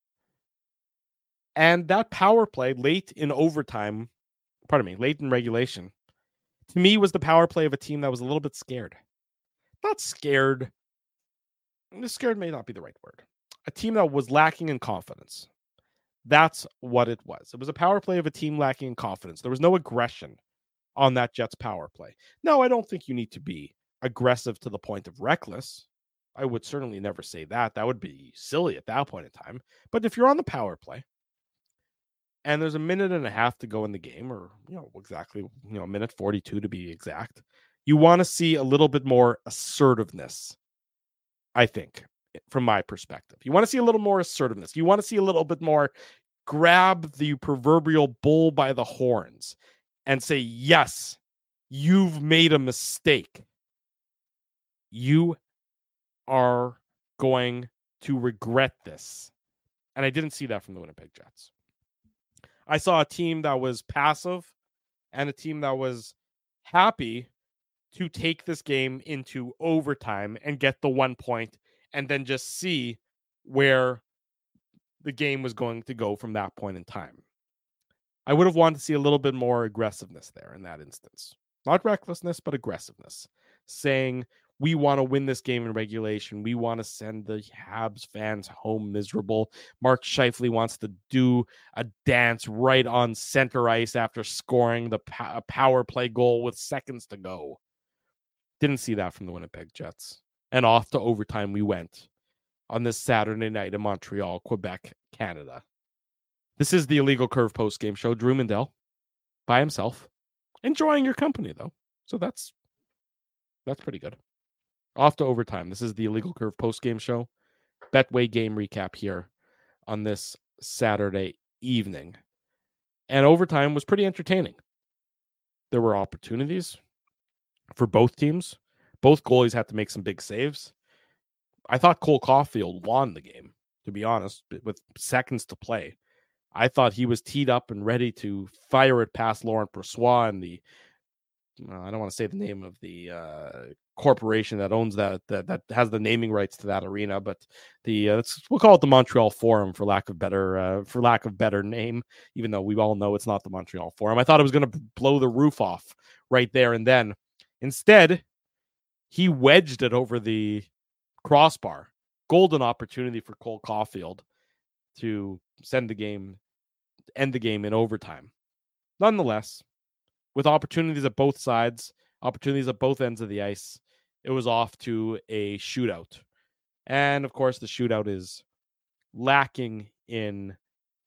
And that power play late in overtime, pardon me, late in regulation, to me was the power play of a team that was a little bit scared. Not scared. Scared may not be the right word. A team that was lacking in confidence. That's what it was. It was a power play of a team lacking in confidence. There was no aggression on that Jets power play. No, I don't think you need to be aggressive to the point of reckless. I would certainly never say that. That would be silly at that point in time. But if you're on the power play, and there's a minute and a half to go in the game, or, you know, exactly, you know, a minute forty-two to be exact, you want to see a little bit more assertiveness, I think, from my perspective. You want to see a little more assertiveness. You want to see a little bit more grab the proverbial bull by the horns and say, yes, you've made a mistake. You are going to regret this. And I didn't see that from the Winnipeg Jets. I saw a team that was passive and a team that was happy to take this game into overtime and get the one point and then just see where the game was going to go from that point in time. I would have wanted to see a little bit more aggressiveness there in that instance. Not recklessness, but aggressiveness. Saying, we want to win this game in regulation. We want to send the Habs fans home miserable. Mark Scheifele wants to do a dance right on center ice after scoring the po- power play goal with seconds to go. Didn't see that from the Winnipeg Jets. And off to overtime we went on this Saturday night in Montreal, Quebec, Canada. This is the Illegal Curve post-game show. Drew Mandel by himself. Enjoying your company, though. So that's that's pretty good. Off to overtime. This is the Illegal Curve post-game show. Betway game recap here on this Saturday evening. And overtime was pretty entertaining. There were opportunities for both teams. Both goalies had to make some big saves. I thought Cole Caulfield won the game, to be honest, with seconds to play. I thought he was teed up and ready to fire it past Laurent Brossoit and the, uh, I don't want to say the name of the uh, corporation that owns that, that, that has the naming rights to that arena, but the uh, we'll call it the Montreal Forum for lack of better uh, for lack of better name, even though we all know it's not the Montreal Forum. I thought it was going to blow the roof off right there and then. Instead, he wedged it over the crossbar. Golden opportunity for Cole Caulfield to send the game, end the game in overtime. Nonetheless, with opportunities at both sides, opportunities at both ends of the ice, it was off to a shootout. And of course, the shootout is lacking in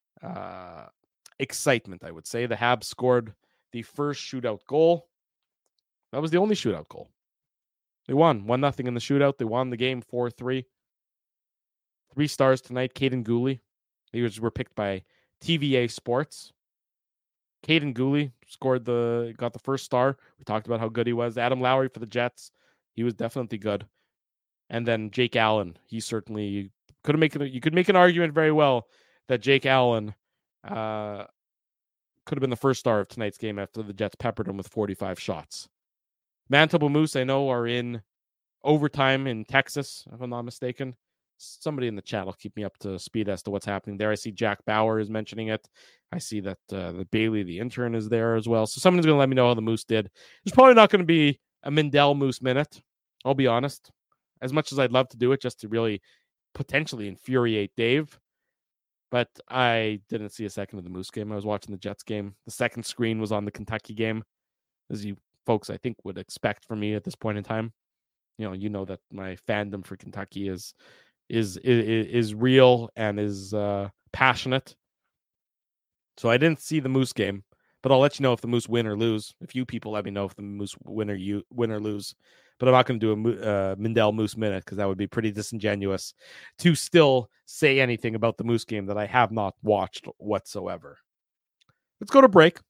uh, excitement, I would say. The Habs scored the first shootout goal. That was the only shootout goal. They won one nothing in the shootout. They won the game four three. Three stars tonight. Caden Gooley. He was were picked by T V A Sports. Caden Gooley scored the got the first star. We talked about how good he was. Adam Lowry for the Jets. He was definitely good. And then Jake Allen. He certainly could make it. You could make an argument very well that Jake Allen uh, could have been the first star of tonight's game after the Jets peppered him with forty-five shots. Manitoba Moose, I know, are in overtime in Texas, if I'm not mistaken. Somebody in the chat will keep me up to speed as to what's happening there. I see Jack Bauer is mentioning it. I see that uh, the Bailey, the intern, is there as well. So someone's going to let me know how the Moose did. There's probably not going to be a Mindell Moose minute. I'll be honest. As much as I'd love to do it just to really potentially infuriate Dave. But I didn't see a second of the Moose game. I was watching the Jets game. The second screen was on the Kentucky game, as you folks, I think, would expect from me at this point in time. You know, you know that my fandom for Kentucky is is is, is real and is uh, passionate. So I didn't see the Moose game, but I'll let you know if the Moose win or lose. If you people let me know if the Moose win or you win or lose. But I'm not going to do a uh, Mindell Moose minute because that would be pretty disingenuous to still say anything about the Moose game that I have not watched whatsoever. Let's go to break.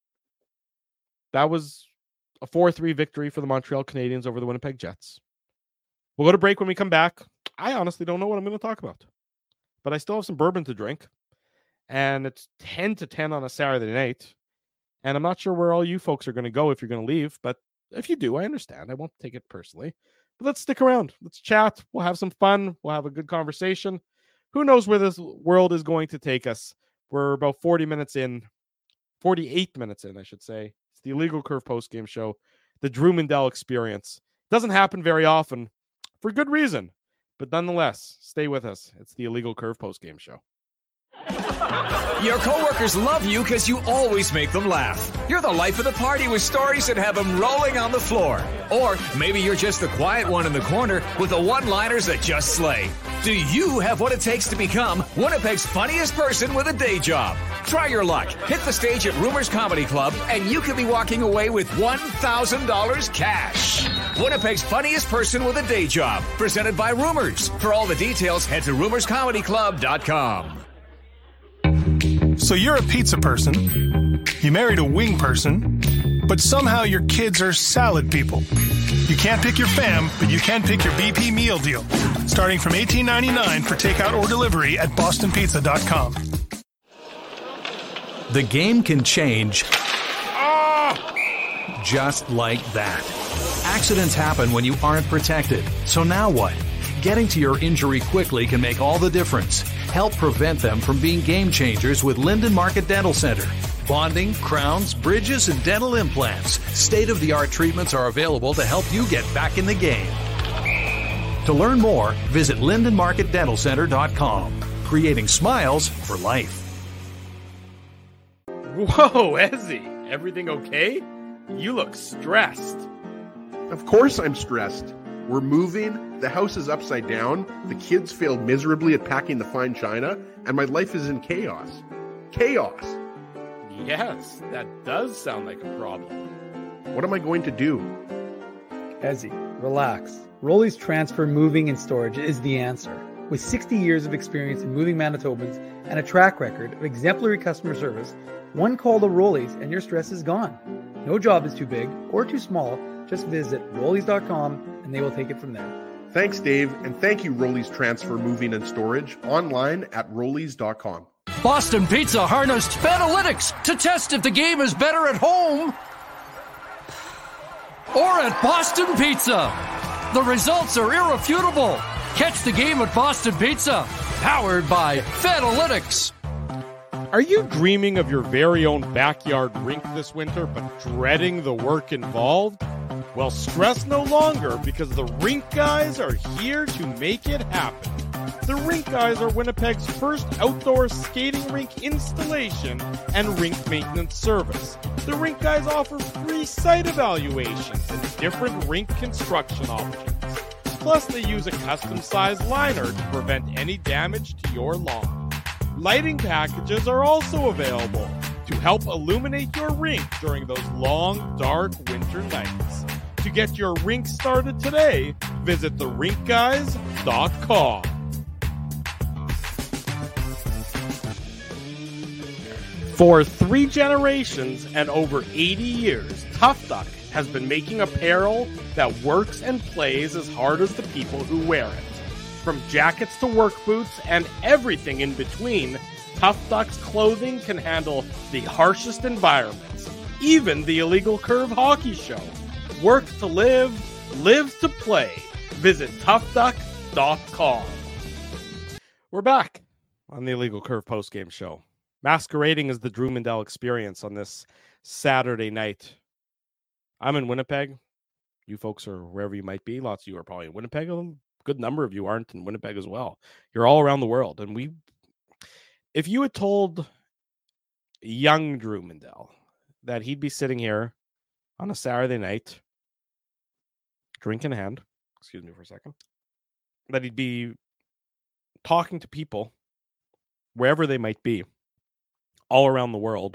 That was a four three victory for the Montreal Canadiens over the Winnipeg Jets. We'll go to break when we come back. I honestly don't know what I'm going to talk about, but I still have some bourbon to drink, and it's ten to ten on a Saturday night, and I'm not sure where all you folks are going to go if you're going to leave, but if you do, I understand. I won't take it personally, but let's stick around. Let's chat. We'll have some fun. We'll have a good conversation. Who knows where this world is going to take us? We're about forty minutes in, forty-eight minutes in, I should say. It's the Illegal Curve postgame show, the Drew Mindell experience. Doesn't happen very often for good reason, but nonetheless, stay with us. It's the Illegal Curve postgame show.
Your coworkers love you because you always make them laugh. You're the life of the party with stories that have them rolling on the floor. Or maybe you're just the quiet one in the corner with the one-liners that just slay. Do you have what it takes to become Winnipeg's funniest person with a day job? Try your luck. Hit the stage at Rumors Comedy Club, and you could be walking away with one thousand dollars cash. Winnipeg's funniest person with a day job. Presented by Rumors. For all the details, head to rumors comedy club dot com.
So you're a pizza person, you married a wing person, but somehow your kids are salad people. You can't pick your fam, but you can pick your B P meal deal. Starting from eighteen ninety-nine for takeout or delivery at boston pizza dot com.
The game can change just like that. Accidents happen when you aren't protected. So now what? Getting to your injury quickly can make all the difference. Help prevent them from being game changers with Linden Market Dental Center. Bonding, crowns, bridges, and dental implants. State-of-the-art treatments are available to help you get back in the game. To learn more, visit linden market dental center dot com. Creating smiles for life.
Whoa, Ezzy, everything okay? You look stressed.
Of course I'm stressed. We're moving, the house is upside down, the kids failed miserably at packing the fine china, and my life is in chaos. Chaos!
Yes, that does sound like a problem.
What am I going to do?
Ezzy, relax. Rolly's Transfer Moving and Storage is the answer. With sixty years of experience in moving Manitobans and a track record of exemplary customer service, one call to Rolly's and your stress is gone. No job is too big or too small. Just visit rollies dot com and they will take it from there.
Thanks, Dave, and thank you, Rollies Transfer Moving and Storage, online at rollies dot com.
Boston Pizza harnessed Fanalytics to test if the game is better at home or at Boston Pizza. The results are irrefutable. Catch the game at Boston Pizza, powered by Fanalytics.
Are you dreaming of your very own backyard rink this winter, but dreading the work involved? Well, stress no longer, because the Rink Guys are here to make it happen. The Rink Guys are Winnipeg's first outdoor skating rink installation and rink maintenance service. The Rink Guys offer free site evaluations and different rink construction options. Plus, they use a custom-sized liner to prevent any damage to your lawn. Lighting packages are also available to help illuminate your rink during those long, dark winter nights. To get your rink started today, visit the rink guys dot com. For three generations and over eighty years, Tough Duck has been making apparel that works and plays as hard as the people who wear it. From jackets to work boots and everything in between, Tough Duck's clothing can handle the harshest environments, even the illegal curve hockey show. Work to live, live to play. Visit tough duck dot com. We're back on the Illegal Curve postgame show, masquerading as the Drew Mindell experience on this Saturday night. I'm in Winnipeg. You folks are wherever you might be. Lots of you are probably in Winnipeg. A good number of you aren't in Winnipeg as well. You're all around the world. And we, if you had told young Drew Mindell that he'd be sitting here on a Saturday night, drink in hand, excuse me for a second, that he'd be talking to people wherever they might be, all around the world,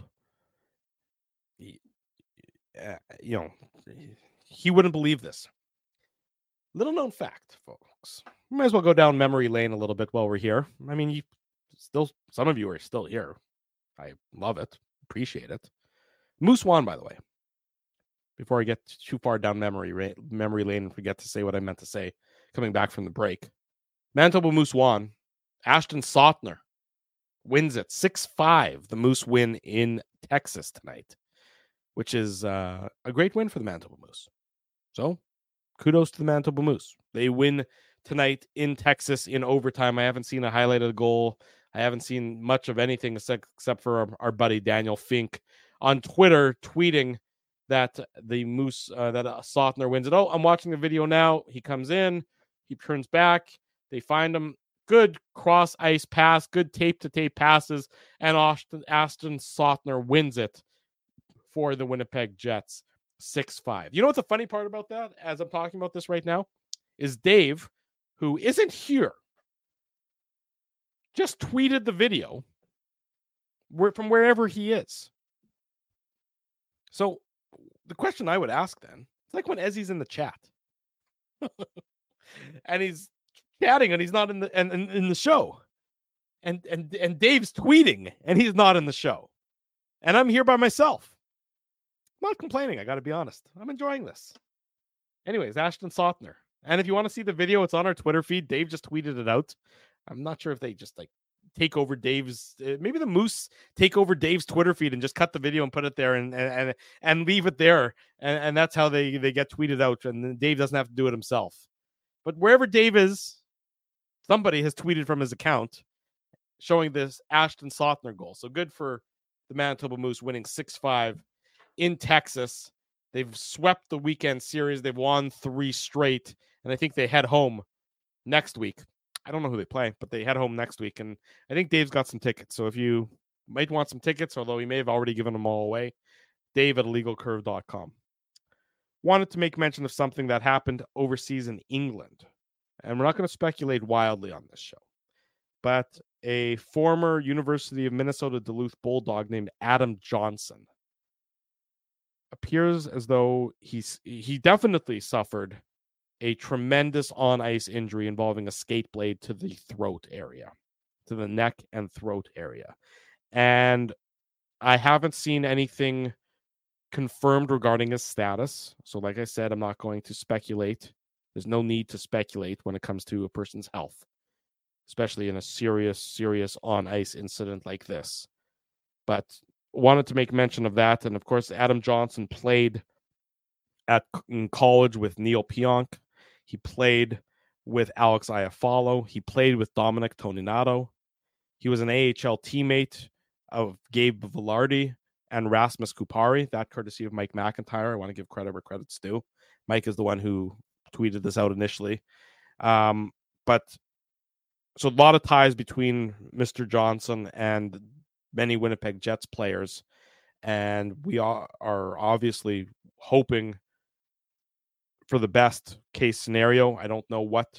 uh, you know, he wouldn't believe this. Little known fact, folks. We might as well go down memory lane a little bit while we're here. I mean, you still, some of you are still here. I love it, appreciate it. Moose won, by the way. Before I get too far down memory ra- memory lane and forget to say what I meant to say, coming back from the break. Manitoba Moose won. Ashton Sautner wins it six five. The Moose win in Texas tonight, which is uh, a great win for the Manitoba Moose. So, kudos to the Manitoba Moose. They win tonight in Texas in overtime. I haven't seen a highlight of the goal. I haven't seen much of anything except, except for our, our buddy Daniel Fink on Twitter tweeting that the Moose, uh, that uh, Sautner wins it. Oh, I'm watching the video now. He comes in. He turns back. They find him. Good cross ice pass. Good tape to tape passes. And Ashton, Ashton Sautner wins it for the Winnipeg Jets six five. You know what the funny part about that, as I'm talking about this right now, is Dave, who isn't here, just tweeted the video from wherever he is. So the question I would ask then, it's like when Ezzy's in the chat and he's chatting and he's not in the and, and in the show, and and and Dave's tweeting and he's not in the show, and I'm here by myself. I'm not complaining. I got to be honest. I'm enjoying this. Anyways, Ashton Sautner, and if you want to see the video, it's on our Twitter feed. Dave just tweeted it out. I'm not sure if they just like take over Dave's, uh, maybe the Moose take over Dave's Twitter feed and just cut the video and put it there and and and leave it there, and, and that's how they they get tweeted out, and then Dave doesn't have to do it himself. But wherever Dave is, somebody has tweeted from his account showing this Ashton Sautner goal. So good for the Manitoba Moose winning six five in Texas. They've swept the weekend series. They've won three straight, and I think they head home next week. I don't know who they play, but they head home next week, and I think Dave's got some tickets. So if you might want some tickets, although he may have already given them all away, Dave at illegal curve dot com. Wanted to make mention of something that happened overseas in England, and we're not going to speculate wildly on this show, but a former University of Minnesota Duluth Bulldog named Adam Johnson appears as though he's he definitely suffered a tremendous on-ice injury involving a skate blade to the throat area, to the neck and throat area. And I haven't seen anything confirmed regarding his status. So like I said, I'm not going to speculate. There's no need to speculate when it comes to a person's health, especially in a serious, serious on-ice incident like this. But wanted to make mention of that. And of course, Adam Johnson played at in college with Neil Pionk. He played with Alex Iafallo. He played with Dominic Toninato. He was an A H L teammate of Gabe Vilardi and Rasmus Kupari, that courtesy of Mike McIntyre. I want to give credit where credit's due. Mike is the one who tweeted this out initially. Um, but so a lot of ties between Mister Johnson and many Winnipeg Jets players. And we are, are obviously hoping for the best case scenario. I don't know what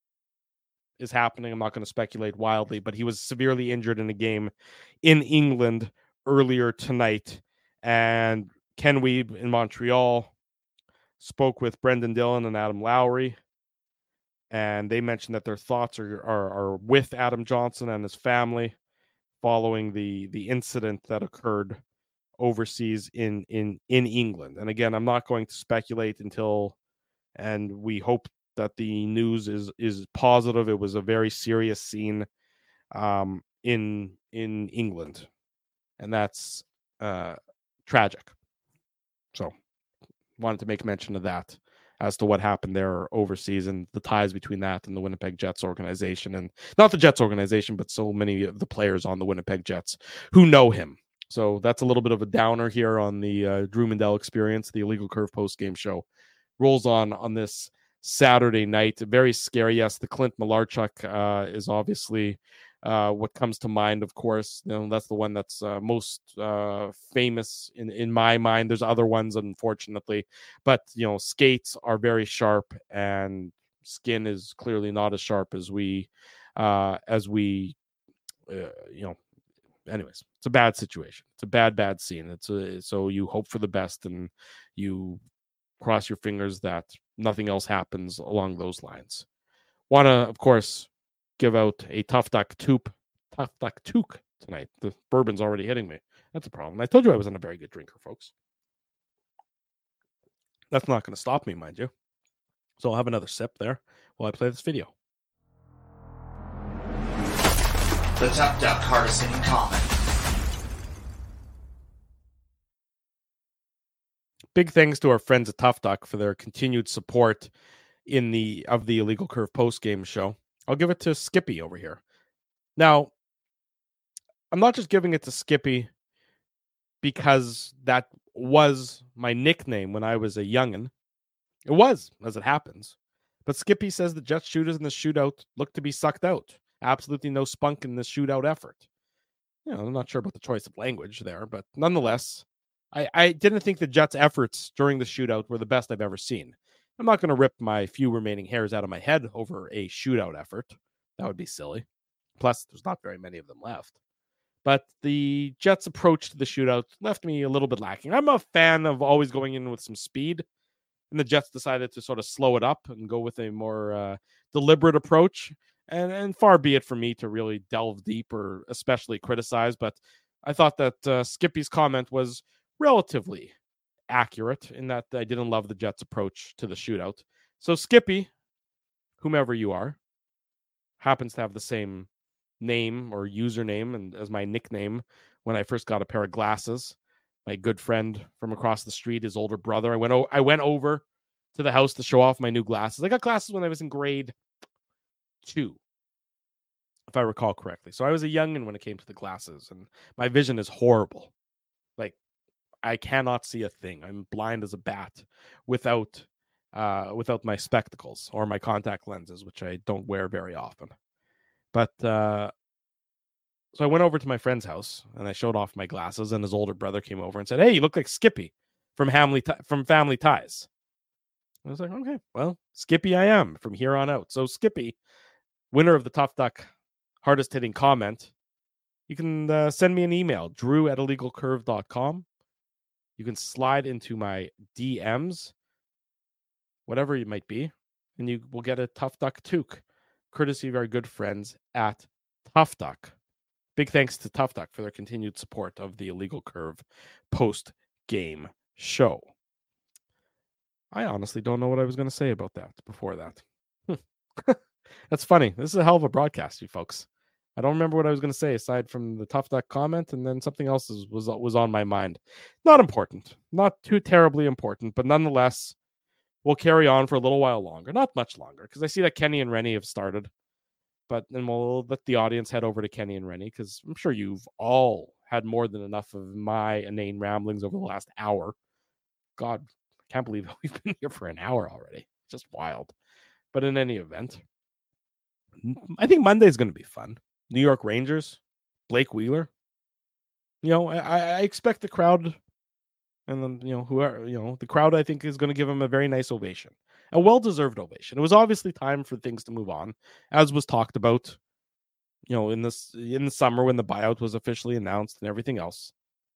is happening. I'm not going to speculate wildly, but he was severely injured in a game in England earlier tonight. And Ken Wiebe in Montreal spoke with Brendan Dillon and Adam Lowry, and they mentioned that their thoughts are are, are with Adam Johnson and his family following the the incident that occurred overseas in in in England. And again, I'm not going to speculate until, and we hope that the news is is positive. It was a very serious scene um, in in England, and that's uh, tragic. So, wanted to make mention of that as to what happened there overseas and the ties between that and the Winnipeg Jets organization, and not the Jets organization, but so many of the players on the Winnipeg Jets who know him. So that's a little bit of a downer here on the uh, Drew Mandel Experience. The Illegal Curve post-game show rolls on on this Saturday night. Very scary. Yes, the Clint Malarchuk uh, is obviously uh, what comes to mind, of course. You know, that's the one that's uh, most uh, famous in, in my mind. There's other ones, unfortunately. But, you know, skates are very sharp, and skin is clearly not as sharp as we, uh, as we, uh, you know, anyways, it's a bad situation. It's a bad, bad scene. It's a, so you hope for the best and you cross your fingers that nothing else happens along those lines. Want to, of course, give out a Tough Duck Toop, Tough Duck Took tonight. The bourbon's already hitting me. That's a problem. I told you I wasn't a very good drinker, folks. That's not going to stop me, mind you. So I'll have another sip there while I play this video.
The Tough Duck hardest hitting comment.
Big thanks to our friends at Tough Duck for their continued support in the of the Illegal Curve post-game show. I'll give it to Skippy over here. Now, I'm not just giving it to Skippy because that was my nickname when I was a youngin'. It was, as it happens. But Skippy says the Jets shooters in the shootout look to be sucked out. Absolutely no spunk in this shootout effort. You know, I'm not sure about the choice of language there, but nonetheless, I, I didn't think the Jets' efforts during the shootout were the best I've ever seen. I'm not going to rip my few remaining hairs out of my head over a shootout effort. That would be silly. Plus, there's not very many of them left. But the Jets' approach to the shootout left me a little bit lacking. I'm a fan of always going in with some speed, and the Jets decided to sort of slow it up and go with a more uh, deliberate approach. And, and far be it for me to really delve deep or especially criticize, but I thought that uh, Skippy's comment was relatively accurate in that I didn't love the Jets' approach to the shootout. So Skippy, whomever you are, happens to have the same name or username and as my nickname when I first got a pair of glasses. My good friend from across the street, his older brother, I went o- I went over to the house to show off my new glasses. I got glasses when I was in grade two, if I recall correctly. So I was a youngin' when it came to the glasses, and my vision is horrible. Like, I cannot see a thing. I'm blind as a bat without uh, without my spectacles or my contact lenses, which I don't wear very often. But uh, so I went over to my friend's house and I showed off my glasses, and his older brother came over and said, "Hey, you look like Skippy from Family T- from Family Ties." I was like, "Okay, well, Skippy I am from here on out." So Skippy, winner of the Tough Duck hardest hitting comment, you can uh, send me an email, drew at illegal curve dot com. You can slide into my D Ms, whatever it might be, and you will get a Tough Duck toque, courtesy of our good friends at Tough Duck. Big thanks to Tough Duck for their continued support of the Illegal Curve post-game show. I honestly don't know what I was going to say about that before that. That's funny. This is a hell of a broadcast, you folks. I don't remember what I was going to say aside from the Tough Duck comment, and then something else is, was was on my mind. Not important. Not too terribly important, but nonetheless, we'll carry on for a little while longer. Not much longer, because I see that Kenny and Rennie have started. But then we'll let the audience head over to Kenny and Rennie, because I'm sure you've all had more than enough of my inane ramblings over the last hour. God, I can't believe we've been here for an hour already. It's just wild. But in any event, I think Monday is going to be fun. New York Rangers, Blake Wheeler. You know, I, I expect the crowd, and then, you know, whoever, you know, the crowd, I think, is going to give him a very nice ovation, a well-deserved ovation. It was obviously time for things to move on, as was talked about, you know, in this in the summer when the buyout was officially announced and everything else.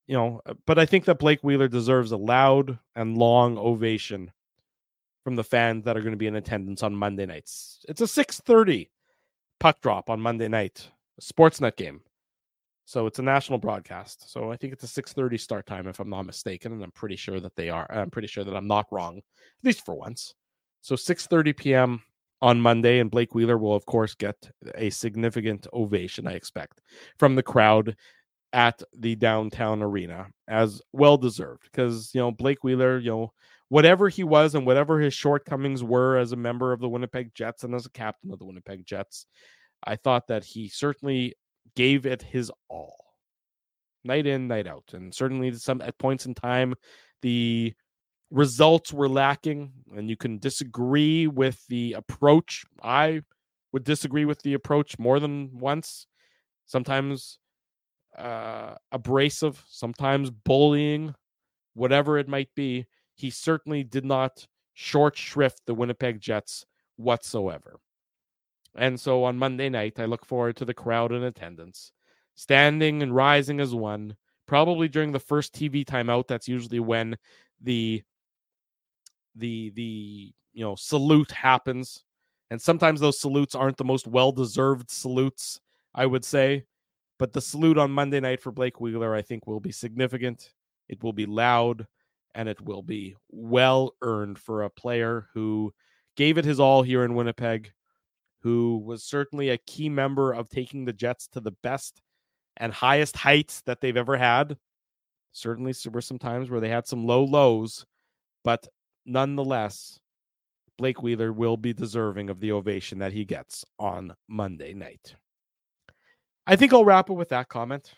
you know, but I think that Blake Wheeler deserves a loud and long ovation from the fans that are going to be in attendance on Monday nights. It's a six thirty puck drop on Monday night, a Sportsnet game. So it's a national broadcast. So I think it's a six thirty start time, if I'm not mistaken, and I'm pretty sure that they are. I'm pretty sure that I'm not wrong, at least for once. So six thirty p.m. on Monday, and Blake Wheeler will, of course, get a significant ovation, I expect, from the crowd at the downtown arena, as well-deserved. Because, you know, Blake Wheeler, you know, whatever he was and whatever his shortcomings were as a member of the Winnipeg Jets and as a captain of the Winnipeg Jets, I thought that he certainly gave it his all, night in, night out. And certainly some at points in time, the results were lacking, and you can disagree with the approach. I would disagree with the approach more than once. Sometimes uh, abrasive, sometimes bullying, whatever it might be. He certainly did not short shrift the Winnipeg Jets whatsoever. And so on Monday night, I look forward to the crowd in attendance, standing and rising as one, probably during the first T V timeout. That's usually when the the the you know salute happens. And sometimes those salutes aren't the most well-deserved salutes, I would say. But the salute on Monday night for Blake Wheeler, I think, will be significant. It will be loud, and it will be well-earned for a player who gave it his all here in Winnipeg, who was certainly a key member of taking the Jets to the best and highest heights that they've ever had. Certainly there were some times where they had some low lows, but nonetheless, Blake Wheeler will be deserving of the ovation that he gets on Monday night. I think I'll wrap it with that comment.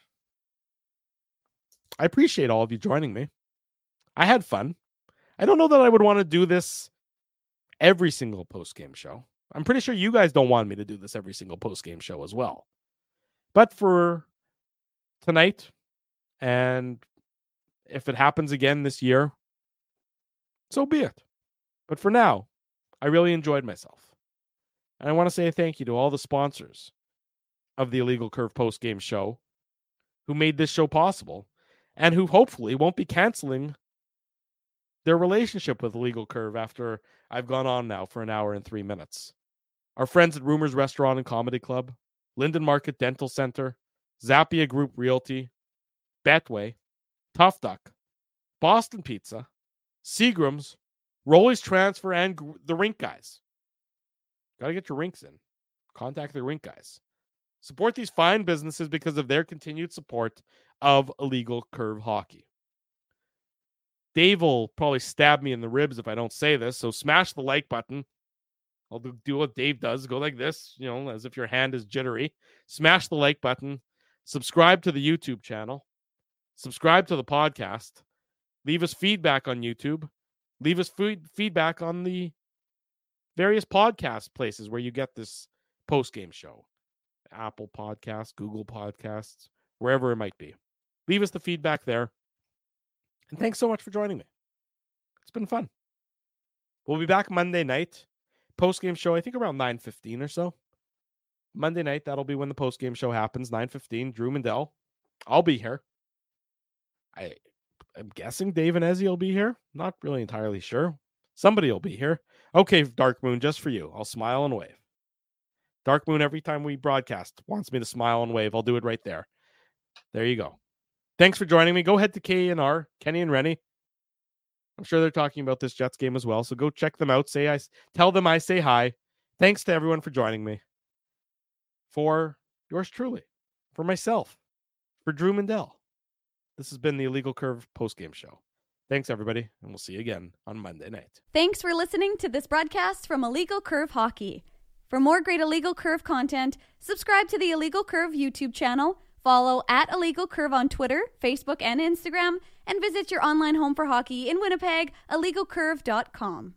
I appreciate all of you joining me. I had fun. I don't know that I would want to do this every single post-game show. I'm pretty sure you guys don't want me to do this every single post-game show as well. But for tonight, and if it happens again this year, so be it. But for now, I really enjoyed myself. And I want to say a thank you to all the sponsors of the Illegal Curve post-game show who made this show possible and who hopefully won't be canceling their relationship with Illegal Curve after I've gone on now for an hour and three minutes. Our friends at Rumors Restaurant and Comedy Club, Linden Market Dental Center, Zappia Group Realty, Betway, Tough Duck, Boston Pizza, Seagram's, Rolly's Transfer, and the Rink Guys. Got to get your rinks in. Contact the Rink Guys. Support these fine businesses because of their continued support of Illegal Curve Hockey. Dave will probably stab me in the ribs if I don't say this, so smash the like button. I'll do what Dave does. Go like this, you know, as if your hand is jittery. Smash the like button. Subscribe to the YouTube channel. Subscribe to the podcast. Leave us feedback on YouTube. Leave us feed- feedback on the various podcast places where you get this post-game show. Apple Podcasts, Google Podcasts, wherever it might be. Leave us the feedback there. And thanks so much for joining me. It's been fun. We'll be back Monday night. Post-game show, I think around nine fifteen or so. Monday night, that'll be when the post-game show happens, nine fifteen. Drew Mandel. I'll be here. I, I'm guessing Dave and Ezzy will be here. Not really entirely sure. Somebody will be here. Okay, Dark Moon, just for you. I'll smile and wave. Dark Moon, every time we broadcast, wants me to smile and wave. I'll do it right there. There you go. Thanks for joining me. Go head to K and R, Kenny and Rennie. I'm sure they're talking about this Jets game as well, so go check them out. Say I tell them I say hi. Thanks to everyone for joining me. For yours truly, for myself, for Drew Mandel. This has been the Illegal Curve postgame show. Thanks, everybody, and we'll see you again on Monday night.
Thanks for listening to this broadcast from Illegal Curve Hockey. For more great Illegal Curve content, subscribe to the Illegal Curve YouTube channel, follow at Illegal Curve on Twitter, Facebook, and Instagram, and visit your online home for hockey in Winnipeg, illegal curve dot com.